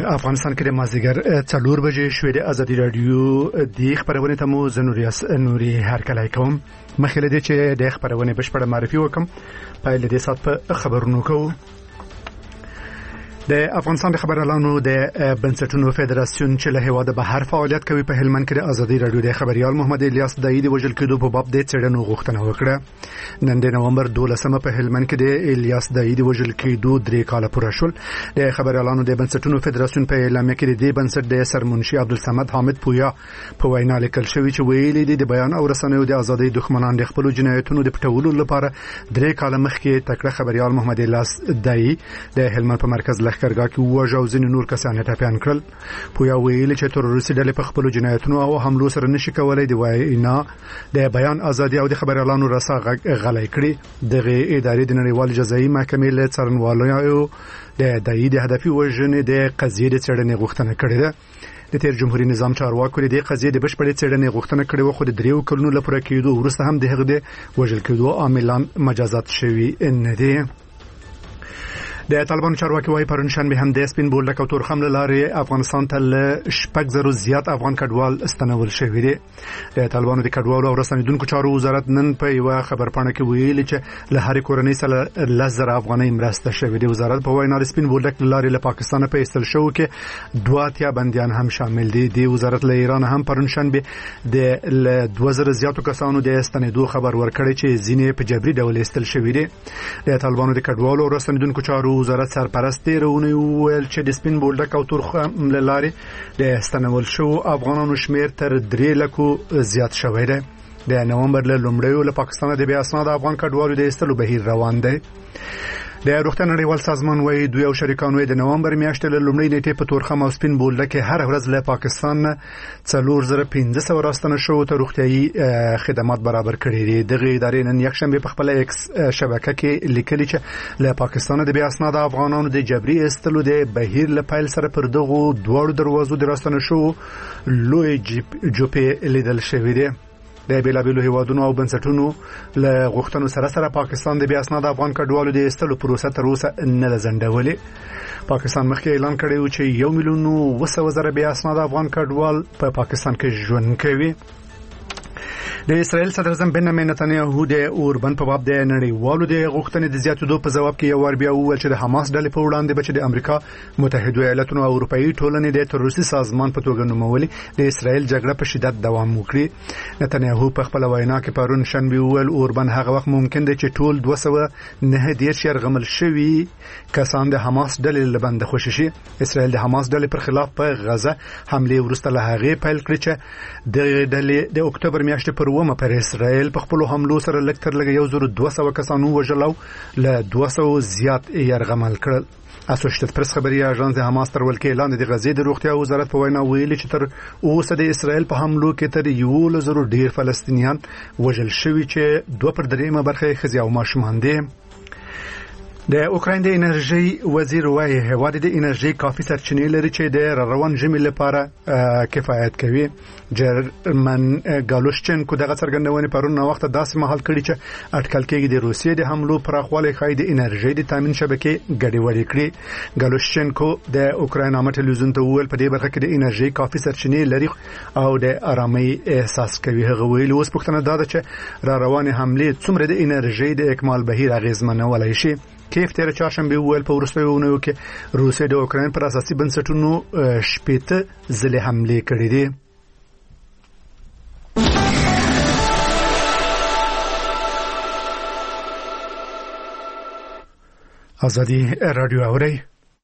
افغانستان کې د مازدیګر 4 بجې شوې د ازادي رادیو د خبرونه ته مو نوري هرکلی کوم. مخکې له دې چې د خبرونه بشپړه معرفي وکم پایله دې سات په خبرونو کوو. د افغانستان د خبريالانو د بنسټونو فدراسیون چې له هواده بهر فعالیت کوي په هلمند کې د ازادي رادیو د خبريال محمد الیاس دایي د وژل کېدو په باب د څېړنو غوښتنه وکړه. نن د نومبر 12 په هلمند کې د الیاس دایي د وژل کېدو 3 کال پوره شول. د خبريالانو د بنسټونو فدراسیون په اعلامیه کې د بنسټ د سرمنشي عبدالصمد حامد پویا په وینا لیکل شوی چې ویلي دي د بیان او رسنیو د ازادۍ دښمنان د خپل جنایتونو د پټولو لپاره 3 کال مخکې تکړه خبريال محمد الیاس دایي د هلمند په مرکز لخرګاه کې وژاو ځین نور کسان ټاپیان کړل. پویا ویلي چې تروریستي ډلې په خپل جنایتونو او حملو سره نشي کولای د وینا د بیان ازادي او د خبريالانو رسا غلای کړي. دغه ادارې د نړیوال جزایي محکمې له څارنوالو د دایي د هدفي وژنې د قضیې د څېړنې غوښتنه کړې ده. د تیر جمهوریت نظام چارواکو د قضیې د بشپړې څېړنې غوښتنه کړې و، خو د 3 کلونو لپاره کېدو وروسته هم دغه د وژل کېدو عاملان مجازات شوي نه دي. د طالبانو چارواکي وايي پرون شنبه هم د سپین بولدک او تورخم لارې افغانستان ته ل 8,000 زیات افغان کډوال استنول شوی دي. د طالبانو د کډوالو او رسنیدونکو چارو وزارت نن په یو خبرپاڼه کې ویلي چې له هر کورنۍ سره 10,000 افغانۍ مرسته شوې ده. وزارت په وینا د سپین بولدک لارې له پاکستان په ایستل شو کې 2 بنديان هم شامل دي. د وزارت له ایران هم پرون شنبه د 2,000 زیاتو کسانو د استنیدو خبر ورکړی چې ځینې په جبري ډول ایستل شوی دي. د طالبانو د کډوالو او رسنیدونکو چارو وزارت سرپرست رونی ویل چې د سپین بولدک او تورخم لارې د استنول شو افغانانو شمیر تر 3 لکو زیات شوی دی. د نومبر له لومړیو له پاکستان د بیا اسناد افغان کډوالو د ایستلو بهیر روان دی. د روغتیا نړیوال سازمان وايي دوی او شریکانو د نومبر میاشتې له لومړۍ نیټې په تورخم او سپین بولدک هر ورځ له پاکستان 4,500 راستنه شو ته روغتيایي خدمات برابر کړي دي. دغه ادارې نن یکشنبه په خپل ایکس شبکه کې لیکلي چې له پاکستان د بیا اسناد افغانانو د جبري ایستلو د بهیر له پیل سره پر دغه دوه دروازو د راستنه شو لوی جوپې لیدل شوی دی. د بیلابیلو هیوادونو او بنسټونو له غوښتنو سره پاکستان د بیا اسناد افغان کډوالو د ایستلو پروسه تر اوسه نه لزندولې. پاکستان مخکې اعلان کړی و چې 1,200,000 بیا اسناد افغان کډوال په پاکستان کې ژوند کوي. د اسرائیل صدر اعظم بنیامین نتنیاهو د اوربن په باب د نړیوالو د غوښتنې د زیاتېدو په جواب کې یو ور بیا وویل چې د حماس ډلې په وړاندې بچ د امریکا متحده ایالاتونو او اروپאי ټولنې د تروریستي سازمان په توګه نومولې د اسرائیل جګړه په شدت دوام وکړي. نتنیاهو په خپل وینا کې پرون شنبه ویل اوربن هغه وخت ممکن دی چې ټول 290 يرغمل شوي کسان د حماس ډلې لبند خوشي شي. اسرائیل د حماس ډلې پر خلاف په غزه حمله ورسته له هغه پیل کړی چې د ډلې د اکتوبر میاشتې پر ومه پر اسرائیل په خپل حملو سره لکتر لګ 1,200 کسانو وژلو له 200 زیات يرغمل کړل. اسوشیتډ پریس خبري اژانس د حماس تر ولکې اعلان د غزې د روغتیا وزارت په وینا ویلي چې تر اوسه د اسرائیل په حملو کې تر 1,000 ډیر فلسطینیان وژل شوي چې 2/3 برخه ښځې او ماشومان دي. د اوکراین د انرژي وزیر وايي هواد د انرژي کافي سرچینې لري چې د روان ژمي لپاره کفایت کوي. جرمن ګالوشچنکو دغه څرګندونه پرون وخت داسې مهال کړی چې اټکل کېږي د روسیې د حملو پراخوالی خای د انرژي د تامین شبکې ګډوډي کړي. ګالوشچنکو د اوکراین عامه ټلویزیون ته وویل په دې برخه کې د انرژي کافي سرچینې لري او د آرامۍ احساس کوي. هغه ویل اوس پوښتنه ده چې را روانه حمله څومره د انرژي د اکمال بهیر اغیزمنولای شي. کیف تیر چهارشنبه ویل په وروستیو اونیو کې روسیې د اوکراین پر اساسي بنسټونو 18 ځلې حمله کړې دي. ازادي رادیو اوري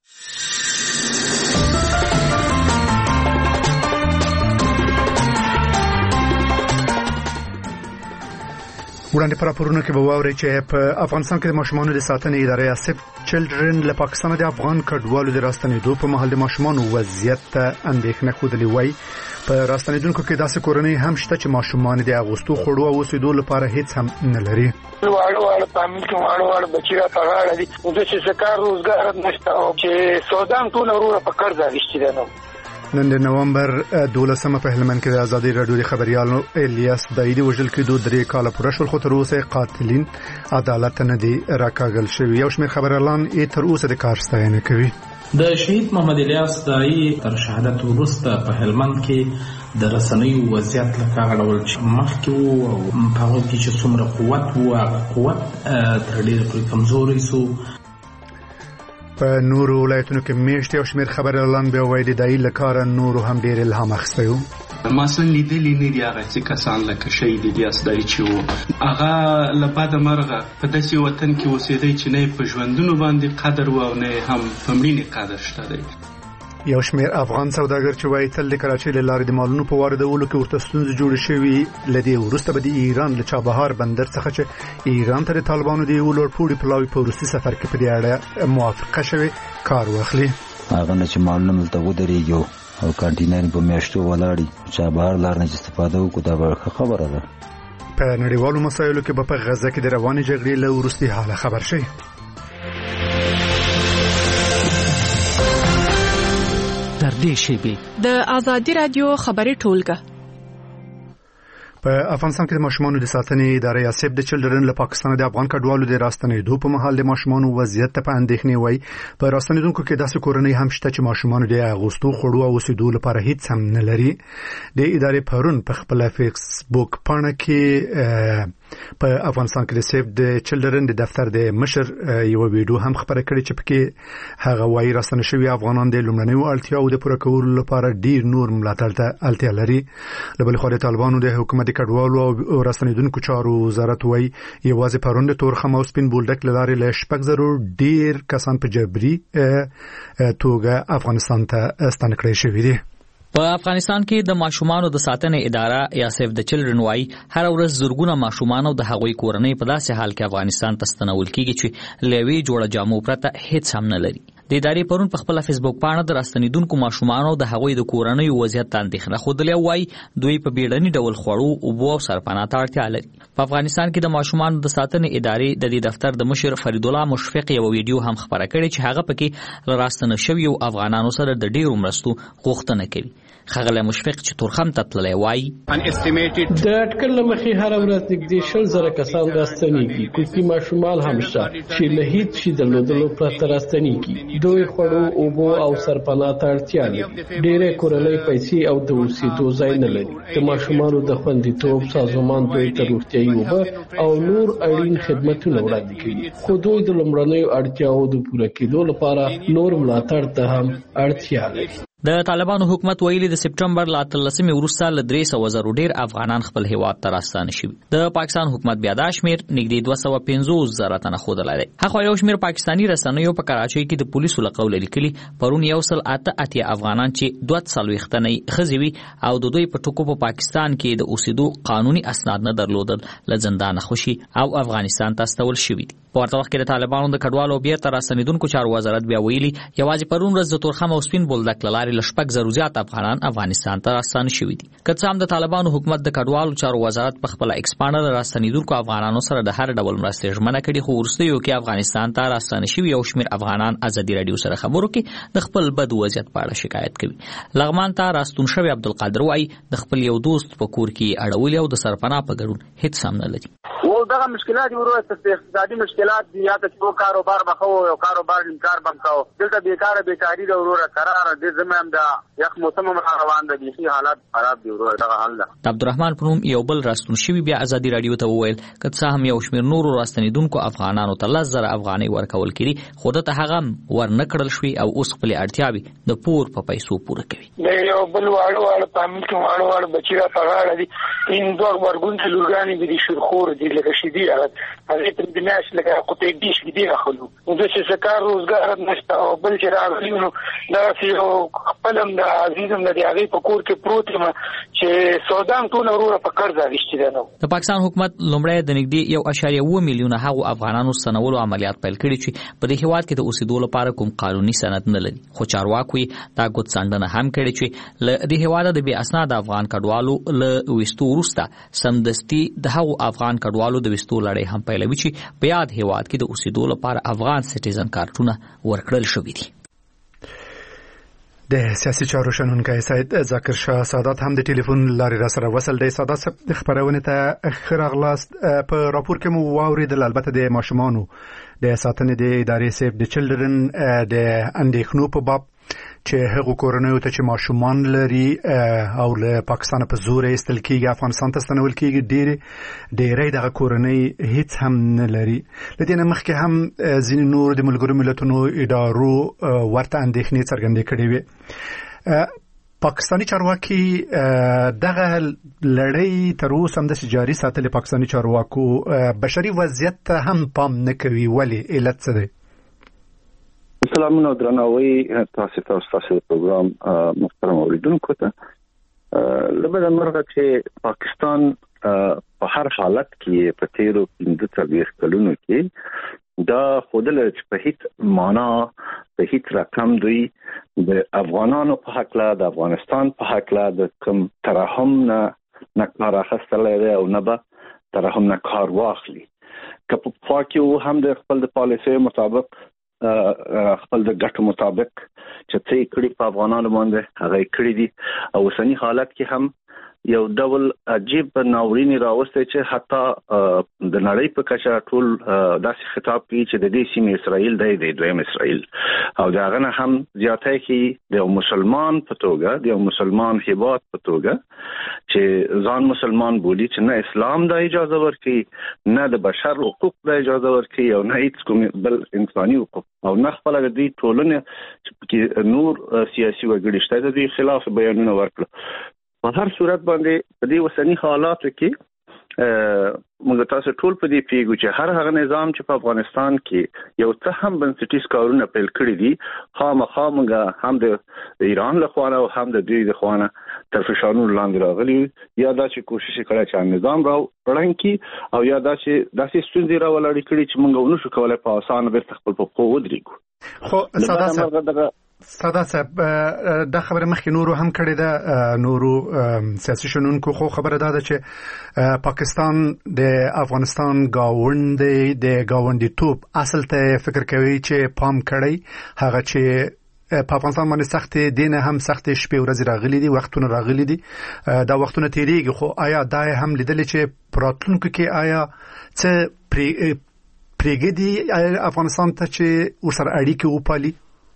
وړاندې پر راپورونه کې به واوري چې په افغانستان کې د ماشومانو د ساتنې ادارې سیف چلډرن له پاکستان د افغان کډوالو د راستنېدو په مهال د ماشومانو وضعیت ته اندېښنه ښودلې وای. په راستنېدونکو کې داسې کورنۍ هم شته چې ماشومان د اغوستو خوړو او اوسېدو لپاره هیڅ هم نه لري. واړه فامیل کې واړه بچی را پغاړه دي د څه کار روزګار نشته او چې سودان ټول وروره په قرض اخیستي ده. نن د نومبر 12 په هلمند کې د ازادي رادیو د خبريالانو الیاس دایي وژل کېدو 3 کال پوره شول، خو تر اوسه قاتلین عدالت نه دي راکاږل شوی. یو شمېر خبريالان تر اوسه د کار ستاینه کوي. د شهید محمد الیاس دایی تر شهادت وروسته په هلمند کې د رسنیو وضعیت لکه هغه ډول چې مخکې وو او په هغه کې چې څومره قوت وو هغه قوت تر ډېره پورې کمزوری سو. په نورو ولایتونو کې میاشتې او شمېر خبريالان بیا وایي د دایی له کاره نورو هم ډېر الهام اخیستی وو. ما اصلا لیدلی نه دي هغه څه کسان لکه شهید الیاس دایی چې وو هغه له بده مرغه په داسې وطن کې اوسېدی چې نه په ژوندونو باندې قدر و او نه هم په مړینې قدر شته دی. یو شمېر افغان سوداګر چې وایي تل د کراچۍ له لارې د مالونو په واردولو کې ورته ستونزې جوړې شوي له دې وروسته به د ایران له چابهار بندر څخه چې ایران ته د طالبانو د یو لوړ پوړي پلاوي په وروستي سفر کې په دې اړه موافقه شوې کار واخلي. هغه نه چې مالونه ملته ودرېږي او کانټینر په میاشتو ولاړی چابهار لار نه استفاده وکړو دا به خبره ده. په نړیوالو مسایلو کې به په غزه کې د روانې جګړې له وروستي حاله خبر شي. تر دې شیبې د آزادی رادیو خبري ټولګه. په افغانستان کې د ماشومانو د ساتنې ادارې یا سیف د چلډرن له پاکستان د افغان کډوالو د راستنېدو په مهال د ماشومانو وضعیت ته په اندېښنې وایي په راستنېدونکو کې داسې کورنۍ هم شته چې ماشومانو د اغوستو خوړو او اوسېدو لپاره هیڅ هم نه لري. د ادارې پرون په خپل فیسبوک پاڼه کې په افغانستان کې د سیف د چلډرن د دفتر د مشر یو ویډیو هم خبره کړې چې پکې هغه وایي راستنه شوي افغانان د لومړنیو اړتیاو د پوره کولو لپاره ډیر نور ملاتړ ته اړتیا لري. له بل خوا د طالبانو د حکومت کډوالو او راستنیدونکو چارو وزارت وایي یوازې پرون د تورخم او سپین بولډک لارې له 6,000 ډیر کسان په جبري توګه افغانستان ته ستانه کړی شوي دي. په افغانستان کې د ماشومانو د ساتنې اداره یا سیف د چلډرن وايي هر ورځ زرګونه ماشومان او د هغوی کورنۍ په داسې حال کې افغانستان ته ستنول کیږي چې لوي جوړه جامو پرته هیڅ هم نه لري. د ادارې پرون په خپل فیسبوک پاڼه د راستنیدونکو ماشومان او د هغوی د کورنۍ وضعیت ته اندېښنه خوده وایي دوی په بیړني ډول خوړو او بو سرپناه ته اړتیا لري. په افغانستان کې د ماشومان د ساتنې ادارې د دې دفتر د مشر فرید الله مشفق یو ویډیو هم خبره کړې چې هغه پکې راستنه شوی او افغانانو سره د ډیرو مرستو غوښتنه کوي. خغله مشفق چې تورخم ته تللی وایي د اټکل له مخې هر ورځ نږدې 60,000 کسان راستنېږي. کوچني ماشومان هم شته چې له هیڅ شي درلودلو پرته راستنېږي. دوی خوړو اوبو او سرپناه ته اړتیا لري. ډېرې کورنۍ پیسې او د اوسېدو ځای نه لري. د ماشومانو د خوندیتوب سازمان دوی ته روغتیایي اوبه او نور اړین خدمتونه وړاندې کوي. خو دوی د لومړنیو اړتیاوو د پوره کېدو لپاره نور ملاتړ ته هم اړتیا لري. د طالبانو حکومت ویلي د سپټمبر لا 13 وروسته ل 300,000 ډیر افغانان خپل هیواد ته راستانه شوي. د پاکستان حکومت بیا دا شمیر نږدې 250,000 تنه خوده لري. هغه یو شمیر پاکستانی رسنیو په کراچۍ کې د پولیسو لقول لیکلي پرون 108 افغانان چې 240 تنه خزوي او د دوی په ټکو په پاکستان کې د اوسېدو قانوني اسناد نه درلودل ل زندان خوشي او افغانستان ته استول شوي دي. په ورته وخت کې د طالبانو د کډوالو بیرته راستنیدونکو چارو وزارت بیا ویلي یوازې پرون ورځ د تورخم او سپین بولډک لارې ل 6,000 زیات افغانان افغانستان ته راستانه شوي دي. که څه هم د طالبانو حکومت د کډوالو چارو وزارت په خپل ایکس پاڼه راستنیدونکو افغانانو سره د هر ډول مرستې ژمنه کړې خو وروستیو کې افغانستان ته راستانه شوي یو شمیر افغانان ازادي رادیو سره خبرو کې د خپل بد وضعیت په اړه شکایت کوي. لغمان ته راستون شوی عبدالقادر وایي د خپل یو دوست په کور کې اړولې او د سرپناه په ګډون هیڅ هم نه لري. او دغه مشکلات ورته اقتصادي مشکلات دي یا ته کاروبار بخو او کاروبار انکار بمکاو دلته بیکاری د وروره قرار دي زمام د یخ موسم روان دي شي حالات خراب دي وروره دغه حال ده. عبدالرحمن پروم یو بل راستون شوی بیا ازادي رادیو ته وویل که څه هم یو شمیر نور راستنیدونکو افغانانو ته 10,000 افغانۍ ورکول کړي خو دته هغه ورنکړل شوی او اوس خپل اړتیاوي د پور په پیسو پوره کوي. یو بل واړو پامل کې واړو بچی را پغاړه دي این دوه ورګون چې لورګانی دي شورخور دي لکه شدي هغه په دې ناش لکه قطعي دي شدي راخلو نو د څه کار روزګار نشته او بل چې راغلی نو دا چې خپلم د عزیزم د هغه په کور کې پروت ما چې سودان ټول وروره په قرض اخیستي ده. د پاکستان حکومت لومړی د نږدې 1.1 میلیونه هغو افغانانو ستنولو عملیات پیل کړي چې په دې هیواد کې د اوسېدو لپاره کوم قانوني سند نه لري خو چارواکي دا ګوت څنډنه هم کړي چې له دې هیواد د بې اسناد افغان کډوالو له وستو وروسته سمدستي د هغو افغان کډوالو د وستو لړۍ هم پیلوي چې په یاد هیواد کې د اوسېدو لپاره افغان سټیزن کارتونه ورکړل شوي دي. د سیاسي چارو شنونکی سید ذاکر شاه سادات هم د ټلیفون لارې را سره وصل دی. سادات صاحب خبرونه ته ښه راغلاست. په راپور کې مو واورېدل البته د ماشومانو د ساتنې د ادارې صاحب د چلډرن د اندېښنو په باب چې هغو کورنیو ته چې ماشومان لري او له پاکستان په زور ایستل کېږي افغانستان ته ستنول کېږي ډېری دغه کورنۍ هیڅ هم نه لري. له دې نه مخکې هم ځینې نور د ملګرو ملتونو ادارو ورته اندېښنې څرګندې کړې وې. پاکستاني چارواکي دغه لړۍ تر اوسه همداسې جاري ساتلې. پاکستاني چارواکو بشري وضعیت ته هم پام نه کوي. ولې علت څه دی؟ سلامونه او درناوی تاسو ته تاسو پروګرام محترم اوریدونکو ته. لبدا مرغه چې پاکستان په هر حالت کې په تیرو 15 کلونو کې دا خودل چې په هیڅ معنا په هیڅ رقم دوی د افغانانو په حق لا د افغانستان په حق لا د کوم ترحم نه کار اخیستل او نه به ترحم نه کار واخلي. که په پاکیو هم د خپل د پالیسي مطابق خپل د ګټو مطابق چې څه کړي په افغانانو باندې هغه کړی دي. او اوسنی حالت کې هم یو ډول عجیب ناورین راوسته چې حتی د نړۍ په کچه ټول داسې خطاب کوي چې د دې سیمې اسرائیل دی دویم اسرائیل او دا غنه هم زیاتای کې د مسلمان په توګه د مسلمان هیواد په توګه چې ځان مسلمان بولی چې نه اسلام د اجازه ورکړي نه د بشر حقوق د اجازه ورکړي او نه هیڅ کوم بل انساني حقوق او نه خپل د ټولنې چې نور سیاسي وګړي شته د خلاف بیانونه ورکړي. په هر صورت باندې په دې وسنی حالاتو کې موږ تاسو ټول په دې پیګو چې هر هغه نظام چې په افغانستان کې یو څه هم بنسټیز کارونه پیل کړی دي خامخا موږ هم د ایران له خوا او هم د دوی د خوا تر فشارونو لاندې راغلي یا دا چې کوشش کړی چې نظام راو پړنګ کی او یا دا چې داسې ستونزې راولړی کړي چې موږ ونشو کولای په اسانه بیرته خپل په قوت ودرېږو. خو سادات صاحب دا خبره مخکې نورو هم کړې ده نورو سیاسي شنونکو خو خبره ده چې پاکستان د افغانستان گاوند د گاوندی توپ اصل ته فکر کوي چې پام کړی هغه چې په افغانستان باندې سخت دینه هم سخت شپې ورځې راغلي دي وختونه راغلي دي دا وختونه تیریږي خو آیا دا هم لیدل چې پراتلونکو کې آیا څه پریګدي افغانستان ته چې ورسره اړیکې وپالي؟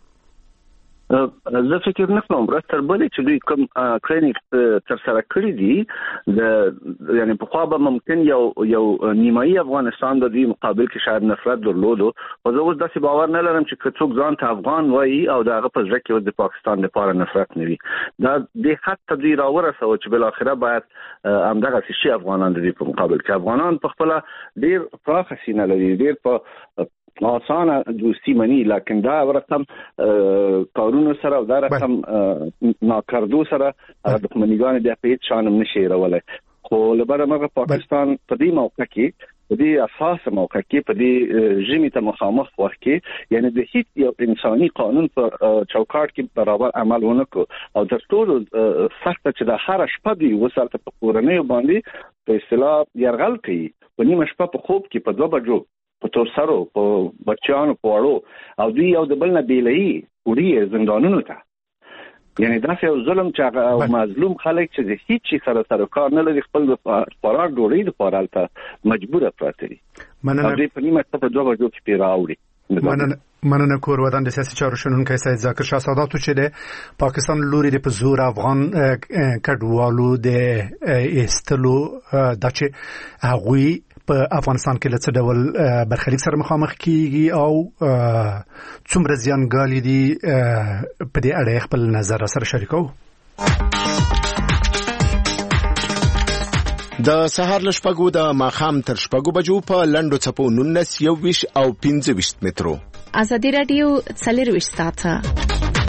زه فکر نه کوم تر بلې چې دوی کوم کلینیک تر سره کړی دي د یعنی په خوا به ممکن یو نیمایي افغانستان د دې مقابل کې شاید نفرت درلودو او زه اوس داسې باور نه لرم چې څوک ځان ته افغان وایي او دغه په ځکه چې د پاکستان لپاره نفرت نه وي. دا د حتی دوی راورسو چې بل اخره باید همدغه شي افغانان د دې په مقابل کې افغانان په خپل ډیر پراخ سینه لري ډیر په آسانه دوستی منی لکن دا رقم کارونو سره او دا رقم ناکردو سره دښمنیګان د هیڅ شانم نشي راولای. خو لبره موږ پاکستان په دې موقع کې په دې اساس موقع کې په دې ژمي ته مخامخ وخت کې یعنی د هیڅ یو انساني قانون په چوکاټ کې برابر عمل ونکړو او د ټول سخت چې د هر شپه دی وسالته په کورنۍ باندې په اصطلاح يرغل کوي په نیمه شپه په خوب کې په 2 بجو په تور سره په بچیانو په وړو او دوی یو د بل نه بیلای وړي زندانونو ته یعنی دا یو ظلم چې مظلوم خلک چې د هیڅ سره کار نه لري خپل خوراک ډوډۍ د پارالته مجبوره پراته دي. مننه په نیمه شپه په 2 بجو کې پیراوړي. مننه کور ودان د سیاسي چارو شنونکی سید ذاکر شاه سادات چې د پاکستان لوري د په زور افغان کډوالو د ایستلو د چې هغوی په افغانستان کې له څه ډول برخلیک سره مخامخ کیږي او څومره زیانګالي دي په دې اړه خپل نظر سره شریکو. د سهار له شپږو د ماښام تر شپږو بجو په لنډو څپو 19 21 او 25 مترو. ازادي رادیو 24 ساعته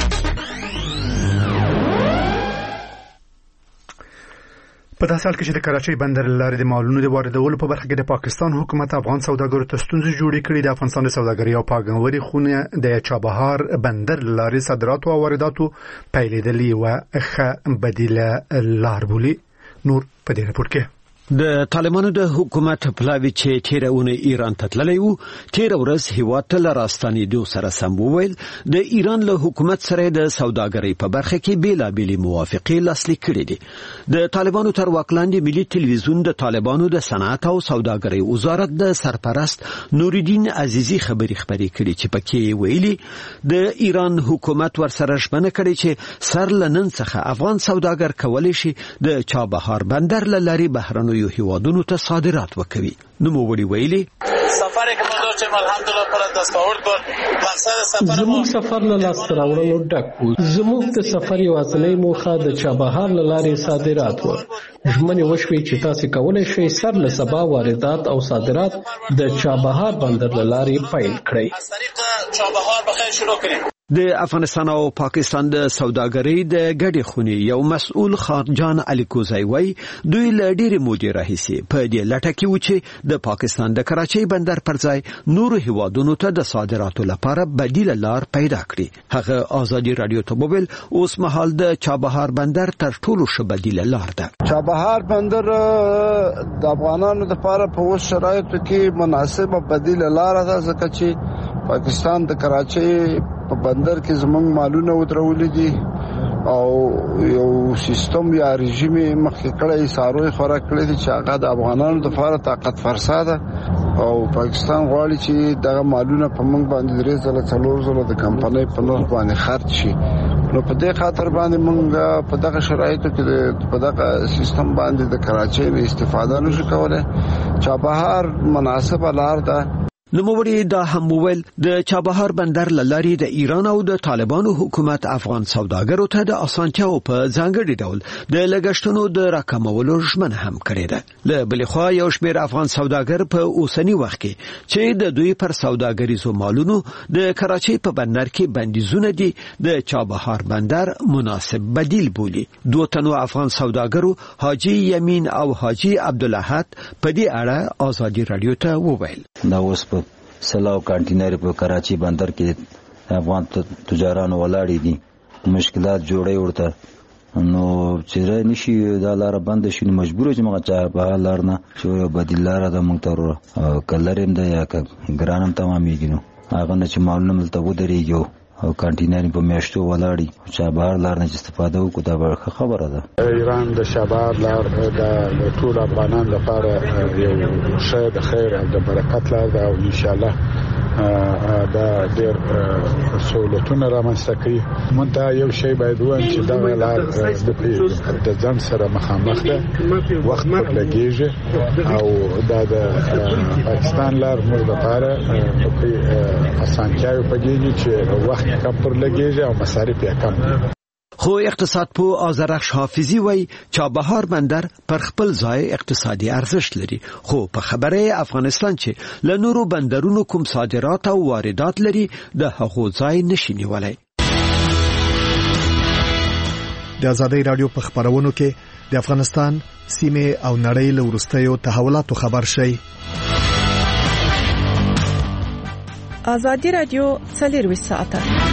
په داسې حال کې چې د کراچۍ بندر لارې د مالونو د واردولو په برخه کې د پاکستان حکومت افغان سوداګرو ته ستونزې جوړې کړې. د افغانستان د سوداګرۍ او پاګنوري خونه د چابهار بندر لارې صادرات او وارداتو پیلېدلې و ښه بدیله لار بولي. نور په دې راپور کې د طالبانو د حکومت پلاوی چې تیر اونۍ ایران ته تللی و تیر ورځ هیواد ته راستنېدو سره سم وویل د ایران له حکومت سره د سوداګرۍ په برخه کې بیلابېلې موافقې لاسلیک کړې دي د طالبانو تر واک لاندې ملي تلویزیون د طالبانو د صنعت او سوداګرۍ وزارت د سرپرست نورالدین عزیزی خبري خبرې کړې چې پکې ویلي د ایران حکومت ورسره ژمنه کړې چې سر لنن څخه افغان سوداګر کولی شي د چابهار بندر له لارې بهرنیو هیوادونو ته صادرات وکوي نوموړي ویلي سفر که ما داشتیم الحمدلله پر دستاورد کن مقصد سفر زموږ سفر له لاس راوړلو ډک و زموږ د سفر یوازینۍ موخه د چابهار له لارې صادرات و ژمنې وشوې چې تاسو کولی شئ سر له سبا واردات او صادرات د چابهار بندر له لارې پیل کړئ از طریق چابهار بخیر شروع کړئ د افغانستان او پاکستان د سوداګرۍ د ګډې خونې یو مسؤل خارجان علي کوزای وای دوی له ډېرې مودې راهیسې په دې لټه کې و چې د پاکستان د کراچۍ بندر پر ځای نورو هیوادونو ته د صادراتو لپاره بدیله لار پیدا کړي هغه ازادي رادیو ته وویل اوس مهال د چابهار بندر تر ټولو ښه بدیله لار ده چابهار بندر د افغانانو لپاره په اوس شرایطو کې مناسبه بدیله لار ده ځکه چې پاکستان د کراچۍ په بندر کې زمونږ مالونه ودرولې دي او یو سیستم یا رژیم مخکې کړی ساروی خوراک کړی دي چې هغه د افغانانو لپاره طاقت فرسا ده او پاکستان غواړي چې دغه مالونه په موږ باندې 3 ځله د کمپنۍ په نوم باندې خرڅ شي نو په دې خاطر باندې موږ په دغه شرایطو کې په دغه سیستم باندې د کراچۍ نه استفاده نشو کولای چابهار مناسبه لار ده نوموړي دا هم وویل د چابهار بندر له لارې د ایران او د طالبانو حکومت افغان سوداګرو ته د اسانتیاو په ځانګړي ډول د لګښتونو د راکمولو ژمنه هم کړې ده له بلې خوا یو شمېر افغان سوداګر په اوسني وخت کې چې د دوی پر سوداګریزو مالونو د کراچۍ په بندر کې بندیزونه دي د چابهار بندر مناسب بدیل بولي دوه تنو افغان سوداګرو حاجی یمین او حاجی عبدالاحد په دې اړه ازادي رادیو ته وویل دا اوس په سلاو کانټینر په کراچۍ بندر کې افغان تجارانو ولاړې دي مشکلات جوړې ورته نو چې نشي دا لار بند شي مجبور چې موږ چا په لار نه چې بدیل لار د موږ تر کلریم د یا ګرانم تمامېږي نو هغه نه چې معلومه ملته ودرېږي او کانټینر په میاشتو ولاړی چابهار لار نه استفاده وکړو دا ورخه خبره ده ایران د چابهار لار د ټول افغانان لپاره یو ښه د خیر او د برکت لار ده او ان شاء الله دا ډېر سہولتونه رامنځته کوي مونږ ته یو شی باید ووایم چې دا لار د ځان سره مخامخ ده وخت پرې لګېږي او دا د پاکستان لار موږ لپاره اسانتیاوې پکې چې وخت کم پر لګېږي او مصارف یې کم خو اقتصاد په آذرخش حافظي وای چابهار بندر پر خپل ځای اقتصادي ارزښت لري خو په خبره افغانستان چې له نورو بندرونو کوم صادرات او واردات لري د هغو ځای نشي نیولای د ازادي رادیو په خبرونو کې د افغانستان سیمه او نړۍ له وروستیو تحولاتو خبر شي ازادي رادیو 24 ساعته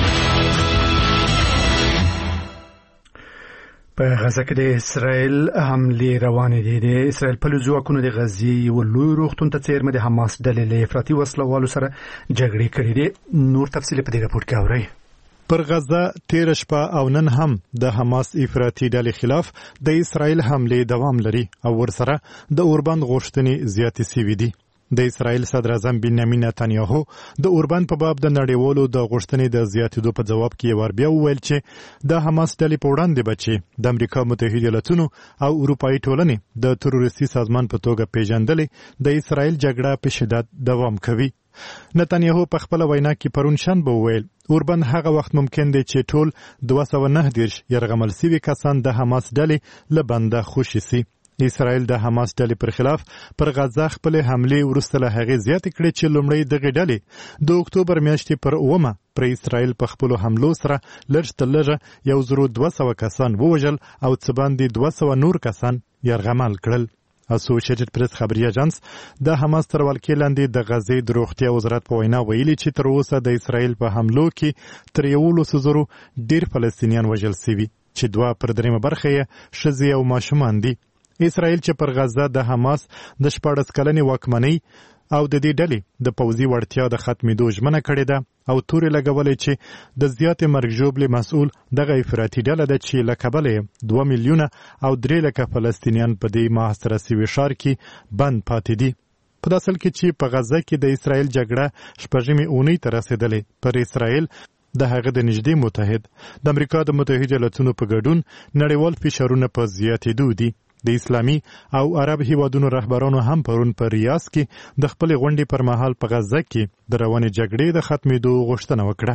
په غزه کې د اسرائیل حملې روانې دي د اسرائیل په ځواکونو د غزې یو لوی روغتون ته څیرمه د حماس ډلې له افراطي وسلوالو سره جګړې کړې دي نور تفصیل په دې راپور کې اورئ پر غزه تیر شپه او نن هم د حماس افراطي ډلې خلاف د اسرائیل حملې دوام لري او ورسره د اوربند غوښتنې زیاتې شوې دي د اسرائیل صدر اعظم بنیامین نتانیاهو د اوربند په باب د نړیوالو د غوښتنې د زیاتېدو په جواب کې ور بیا وویل چې د حماس ډلې په وړاندې بچي د امریکا متحده ایالاتونو او اروپאי ټولنې د تروریستي سازمان په توګه پیژندلې د اسرائیل جګړه په شدت دوام کوي نتانیاهو په خپل وینا کې پرون شنبه وویل اوربند هغه وخت ممکن دی چې ټول 219 يرغمل سوي کسان د حماس ډلې له بنده خوشي سي اسرائیل د حماس ډلې پر خلاف پر غزه خپل حملې ورسته له هغه زیات کړي چې لومړی دغه ډلې د اکتوبر میاشتې پر 9 پر اسرائیل په خپل حملو سره لږ 1200 کسان ووژل او څه باندې 200 نور کسان يرغمل کړل اسوسییټډ پریس خبري اژانس د حماس تر ولکې لاندې د غزې د روغتیا وزارت په وینا ویلي چې تر اوسه د اسرائیل په حملو کې تر 100 ډیر فلسطینیان وژل شوي چې 2/3 برخه یې ښځې او ماشومان دي اسرائیل چې پر غزه د حماس د 14 کلنې واکمنۍ او د دې ډلې د پوځي وړتیا د ختمېدو ژمنه کړې ده او تورې لګولې چې د زیاتې مرګ ژوبلې مسؤل دغه افراطي ډله ده چې له کبله 2 میلیونه او 3 لکه فلسطینیان په دې محاصره شوي ښار کې بند پاتې دي. په داسې حال کې چې په غزه کې د اسرائیل جګړه شپږمې اونۍ ته رسېدلې، پر اسرائیل د هغه د نږدې متحد د امریکا د متحده ایالاتونو په ګډون نړیوال فشارونه په زیاتېدو دي. د اسلامي او عرب هیوادونو رهبرانو هم پرون په ریاض کې د خپل غونډې پر مهال په غزه کې د روانې جګړې د ختمېدو غوښتنه وکړه.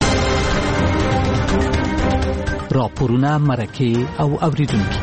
راپورونه، مرکې او اوریدونکي.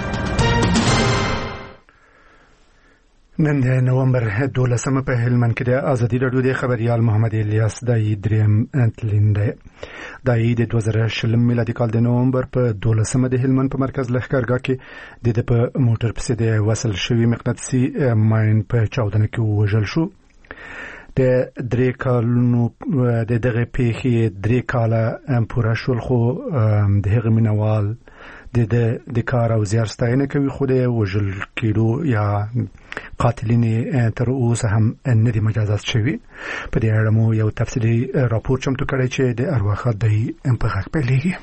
نن د نومبر 12 په هلمند کې د ازادي راډیو د خبريال محمد الیاس دای دریم انتلینده دای د 2020 میلادي کال د نومبر په 12 د هلمند په مرکز لښکرګاه کې د په موټر پسې د وصل شوی مقناطیسي ماین په چاودنه کې وژل شو. د 3 کالونو د دغه پیښې 3 کاله پوره شول، خو د هغه مینوال د کار او زیار ستاینه کوي، خو د وژل کېدو یا قاتلین تر اوسه هم نه دي مجازات شوي. په دې اړه مو یو تفصیلي راپور چمتو کړی چې د ارواښاد د امپغاک پیلېږي.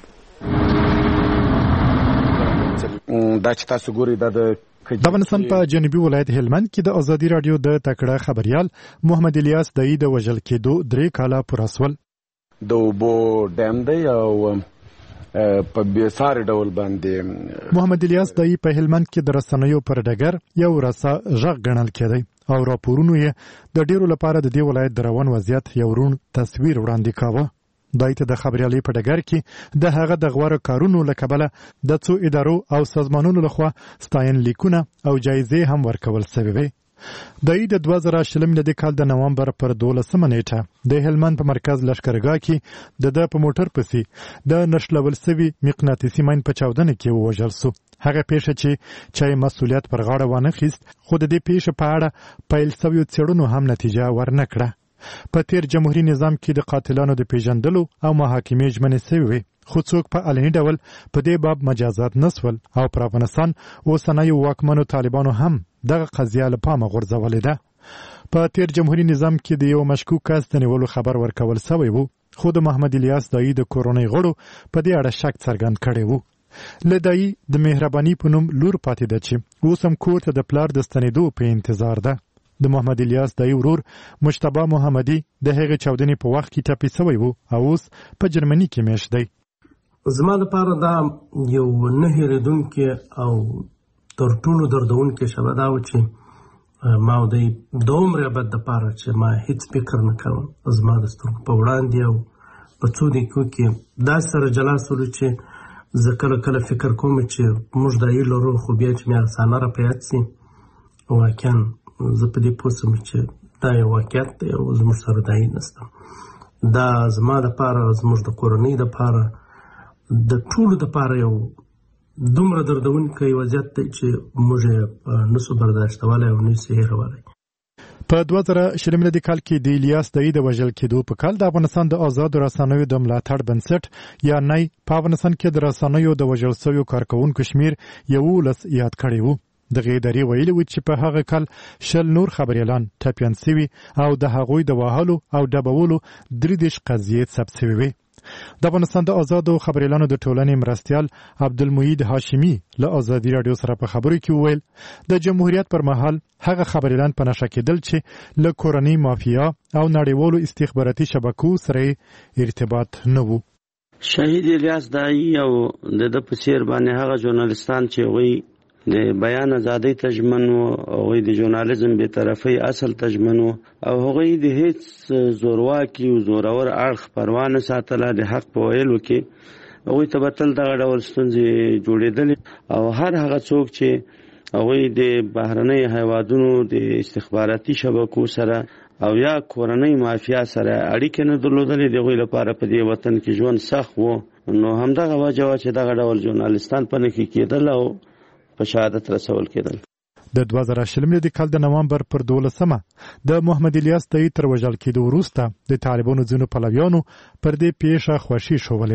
دا چې تاسو ګورئ دا د افغانستان په جنوبي ولایت هلمند کې د ازادي راډیو د تکړه خبريال محمد الیاس دای د وژل کېدو 3 کاله پوره شول. د اوبو ډیم دی او په بیسار ډول باندې محمد الیاس دای په هلمند کې د رسنیو پر ډګر یو رسا ژغ غنل کېدی او راپورونو یې د ډیرو لپاره د دې ولایت د روان وضعیت یو رون تصویر وړاندې کاوه. دای ته د خبريالۍ په ډګر کې د هغه د غوړه کارونو لکبله د څو ادارو او سازمانونو لخوا ستاین لیکونه او جایزې هم ورکول شوې وي. دای د 2020 میلادي کال د نومبر پر 12 نیټه د هلمند په مرکز لښکرګاه کې د په موټر پسې د نشلول سوي مقناطیسي ماین په چاودنه کې وژل شو. هغه پیښه چې مسؤلیت پر غاړه وانه خیست، خو د دې پیښې په اړه پیل شوی څېړنو هم نتیجه ورنکړه. په تیر جمهوریت نظام کې د قاتلانو د پیژندلو او محاکمې ژمنې شوې، خو څوک په علني ډول په دې باب مجازات نسول او پر افغانستان اوسنیو واکمنو طالبانو هم دغه قضیه له پامه غورځولې ده. په تیر جمهوریت نظام کې د یو مشکوک کس د نیولو خبر ورکول شوی وو، خو د محمد الیاس دای د کورونی غړو په دې اړه شک څرګند کړی وو. لدای د مهرباني په نوم لور پاتې ده چې اوس هم کور ته د پلار د ستنېدو په انتظار ده. د محمد الیاس دای ورور مجتبی محمدي د هغې چاودنې په وخت کې ټپي شوی وو او اوس په جرمني کې میشت دی. زما لپاره دا یو نه هېرېدونکی او تر ټولو دردونکی شبه دا و چې ما د دومره ابد دپاره چې ما هیڅ فکر نه کوم زما د سترګو په وړاندې او په څو دقیقو کې داسې سره جلا شولو چې زه کله کله فکر کوم چې موږ دایي لرو، خو بیا چې مې افسانه را په یاد شي واقعا زه په دې پوه شم چې دا یو واقعیت دی او زموږ سره دایي نشته. دا زما دپاره، زموږ د کورنۍ دپاره، د ټولو دپاره یو دومره دردونکی وضعیت دی چې موږ یې نسو برداشتولی او نسو هېرولی. په 2020 میلادي کال کې د الیاس دای د وژل کېدو په کال د افغانستان د آزادو رسنیو د ملاتړ بنسټ یا نای په افغانستان کې د رسنیو د وژل شویو کارکوونکو شمیر 11 یاد کړی وو. دغه ادارې ویلي و چې په هغه کال 20 نور خبريالان ټپيان شوي او د هغوی د وهلو او ډبولو 3 قضیې ثبت شوي وي. د افغانستان د آزادو خبريالانو د ټولنې مرستيال عبدالمجید هاشمي له ازادي رادیو سره په خبرو کې وویل د جمهوریت پر مهال هغه خبريالان په نشه کېدل چې له کورنۍ مافیا او نړیوالو استخباراتي شبکو سره ارتباط نه وو. شهید الیاس دای او د پسیر باندې هغه ژورنالستان چې وی د بیان ازادۍ تجمن او د ژورنالیزم به طرفي اصل تجمن او هغه د هیڅ زورواکي او زورور اړخ پروا نه ساتله د حق په ویلو کې هغه تبتل دغه ډول ستونزې جوړېدل او هر هغه څوک چې هغه د بهرنۍ هیوادونو د استخباراتي شبکو سره او یا کورنۍ مافیا سره اړیکې نه درلودلې دغه لپاره په دې وطن کې ژوند سخت وو. نو همدغه وجه چې دغه ډول ژورنالیستان په نه کې کېدل او په شهادت رسول کېدل. د 2020 میلادي کال د نومبر پر 12 د محمد الیاس دای تر وژل کېدو وروسته د طالبانو ځینو پلویانو پر دې پیښه خوښي شولې وه.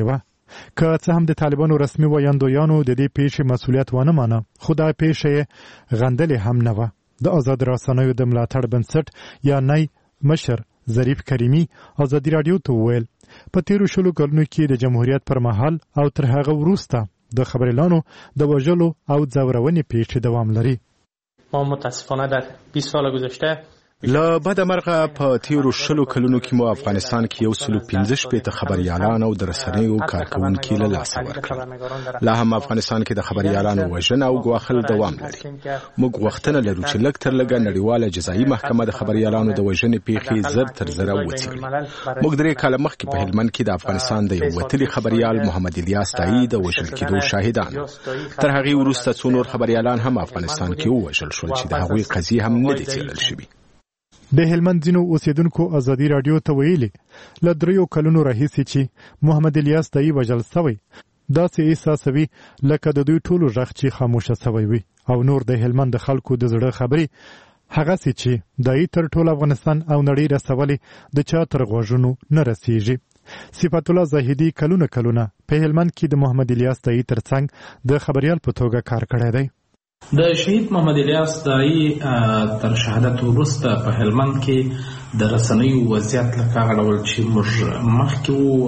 که څه هم د طالبانو رسمي ویاندویانو د دې پیښې مسؤلیت ونه مانه، خو دا پیښه غندلې هم نه وه. د آزاد رسنیو د ملاتړ بنسټ یا نای مشر ظریف کریمی ازادي رادیو ته وویل په تیرو 20 کلونو کې د جمهوریت پر مهال او تر هغه وروسته د خبريالانو د وژلو او ځورونې پیښې دوام لري. ما متاسفانه در 20 سال گذشته له بده مرغه په تیرو 20 کلونو کې مو افغانستان کې 115 خبريالان او د رسنیو کارکونکو له لاسه ورکړل. لا هم افغانستان کې د خبريالانو وژنه او ګواښل دوام لري. موږ غوښتنه لرو چې لږ تر لږه نړیواله جزایي محکمه د خبريالانو د وژنې پیښې زر تر زره وڅېړي. موږ 3 کال مخکې په هلمند کې د افغانستان د یو وتلي خبريال محمد الیاس دایی د وژل کېدو شاهدان. تر هغه وروسته څو نور خبريالان هم افغانستان کې وژل شول چې د هغوی قضیې هم نه دي څېړل شوې. د هلمند ځینو اوسیدونکو ازادي رادیو ته ویلي له 3 کلونو راهیسې چې محمد الیاس دایی وژل شوی داسې احساسوي لکه د دوی ټولو غږ چې خاموشه شوی وي او نور د هلمند د خلکو د زړه خبرې هغه سي چې دایی تر ټول افغانستان او نړۍ رسولې د چا تر غوږونو نه رسیږي. صفات الله زاهدی کلونه په هلمند کې د محمد الیاس دایی ترڅنګ د خبريال په توګه کار کړی دی. د شهید محمد الیاس دایی تر شهادت وروسته په هلمند کې د رسنیو وضعیت لکه هغه ډول چې موږ مخکې وو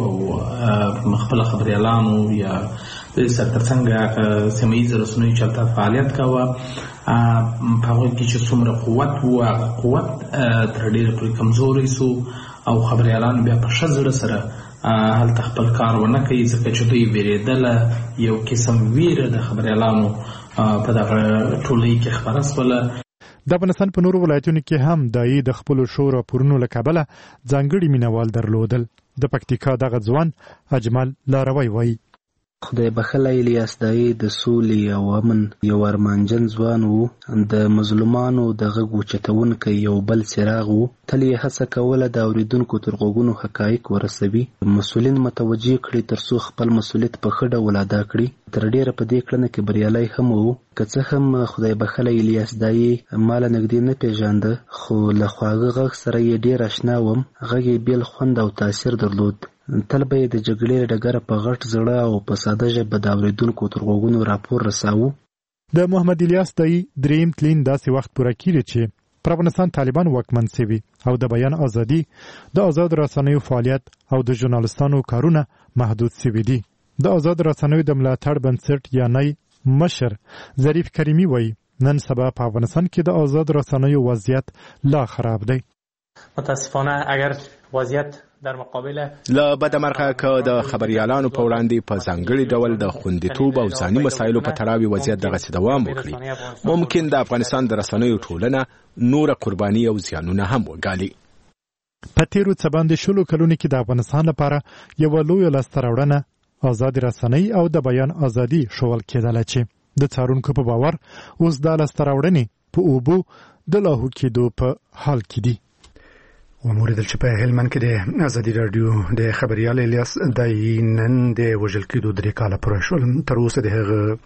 او خپل خبريالانو یا د سرترڅنګ سیمه رسنیو چې هلته فعالیت کاوه په هغوی کې چې څومره قوت وو هغه قوت تر ډېره پورې کمزوری سو او خبريالان بیا په ښه زړه سره هلته خپل کار ونه کوي ځکه چې دوی ویرېدله یو قسم ویره د خبريالانو په دغه ټولۍ کې خبره شوله. د افغانستان په نورو ولایتونو کې هم دایی د خپل شو راپورونو له کبله ځانګړي مینوال درلودل. د پکتیکا دغه ځوان اجمل لاروی وایي خدای بخښلی الیاس دایی د سولې او امن یو ارمانجن ځوان وو، د مظلومانو د غږ اوچتونکی یو بل څراغ وو. تل یې هڅه کوله د اورېدونکو تر غوږونو حقایق ورسوي، مسؤلین متوجه کړي ترڅو خپل مسؤلیت په ښه ډول ادا کړي. تر ډېره په دې کړنه کې بریالی هم وو. که څه هم خدای بخښلی الیاس دایی ما له نږدې نه پیژانده، خو له خواږه غږ سره یې ډېر اشنا وم. غږ یې بیل خوند او تاثیر درلود. تل به یې د جګړې ډګره په غټ زړه او په ساده ژبه د اورېدونکو تر غوږونو راپور رساوه. د محمد الیاس دایی دریم تلین داسې وخت پوره کیږي چې پر افغانستان طالبان واکمن شوي او د بیان ازادي، د آزاد رسنیو فعالیت او د ژورنالستانو کارونه محدود شوي دي. د آزاد رسنیو د ملاتړ بنسټ یا نای مشر ظریف کریمی وایي نن سبا په افغانستان کې د آزاد رسنیو وضعیت لا خراب دی. متاسفانه اگر وضعیت در مقابل له بده مرغه که د خبريالانو په وړاندې په ځانګړي ډول د خوندیتوب او ځاني مسایلو په تړاو وضعیت دغسې دوام وکړي، ممکن د افغانستان د رسنیو ټولنه نور قرباني او زیانونه هم وګالي. په تیرو څه باندې 20 کلونو کې د افغانستان لپاره یو لوی لاسته راوړنه آزاد رسنۍ او د بیان ازادي شول کېدله چې د څارونکو په باور اوس دا لاسته راوړنې په اوبو د لاهو کېدو په حال کې دي. وموریدل چې په هلمند کې د ازادي رادیو د خبريال الیاس دایی نن د وژل کېدو 3 کاله پوره شول. تر اوسه د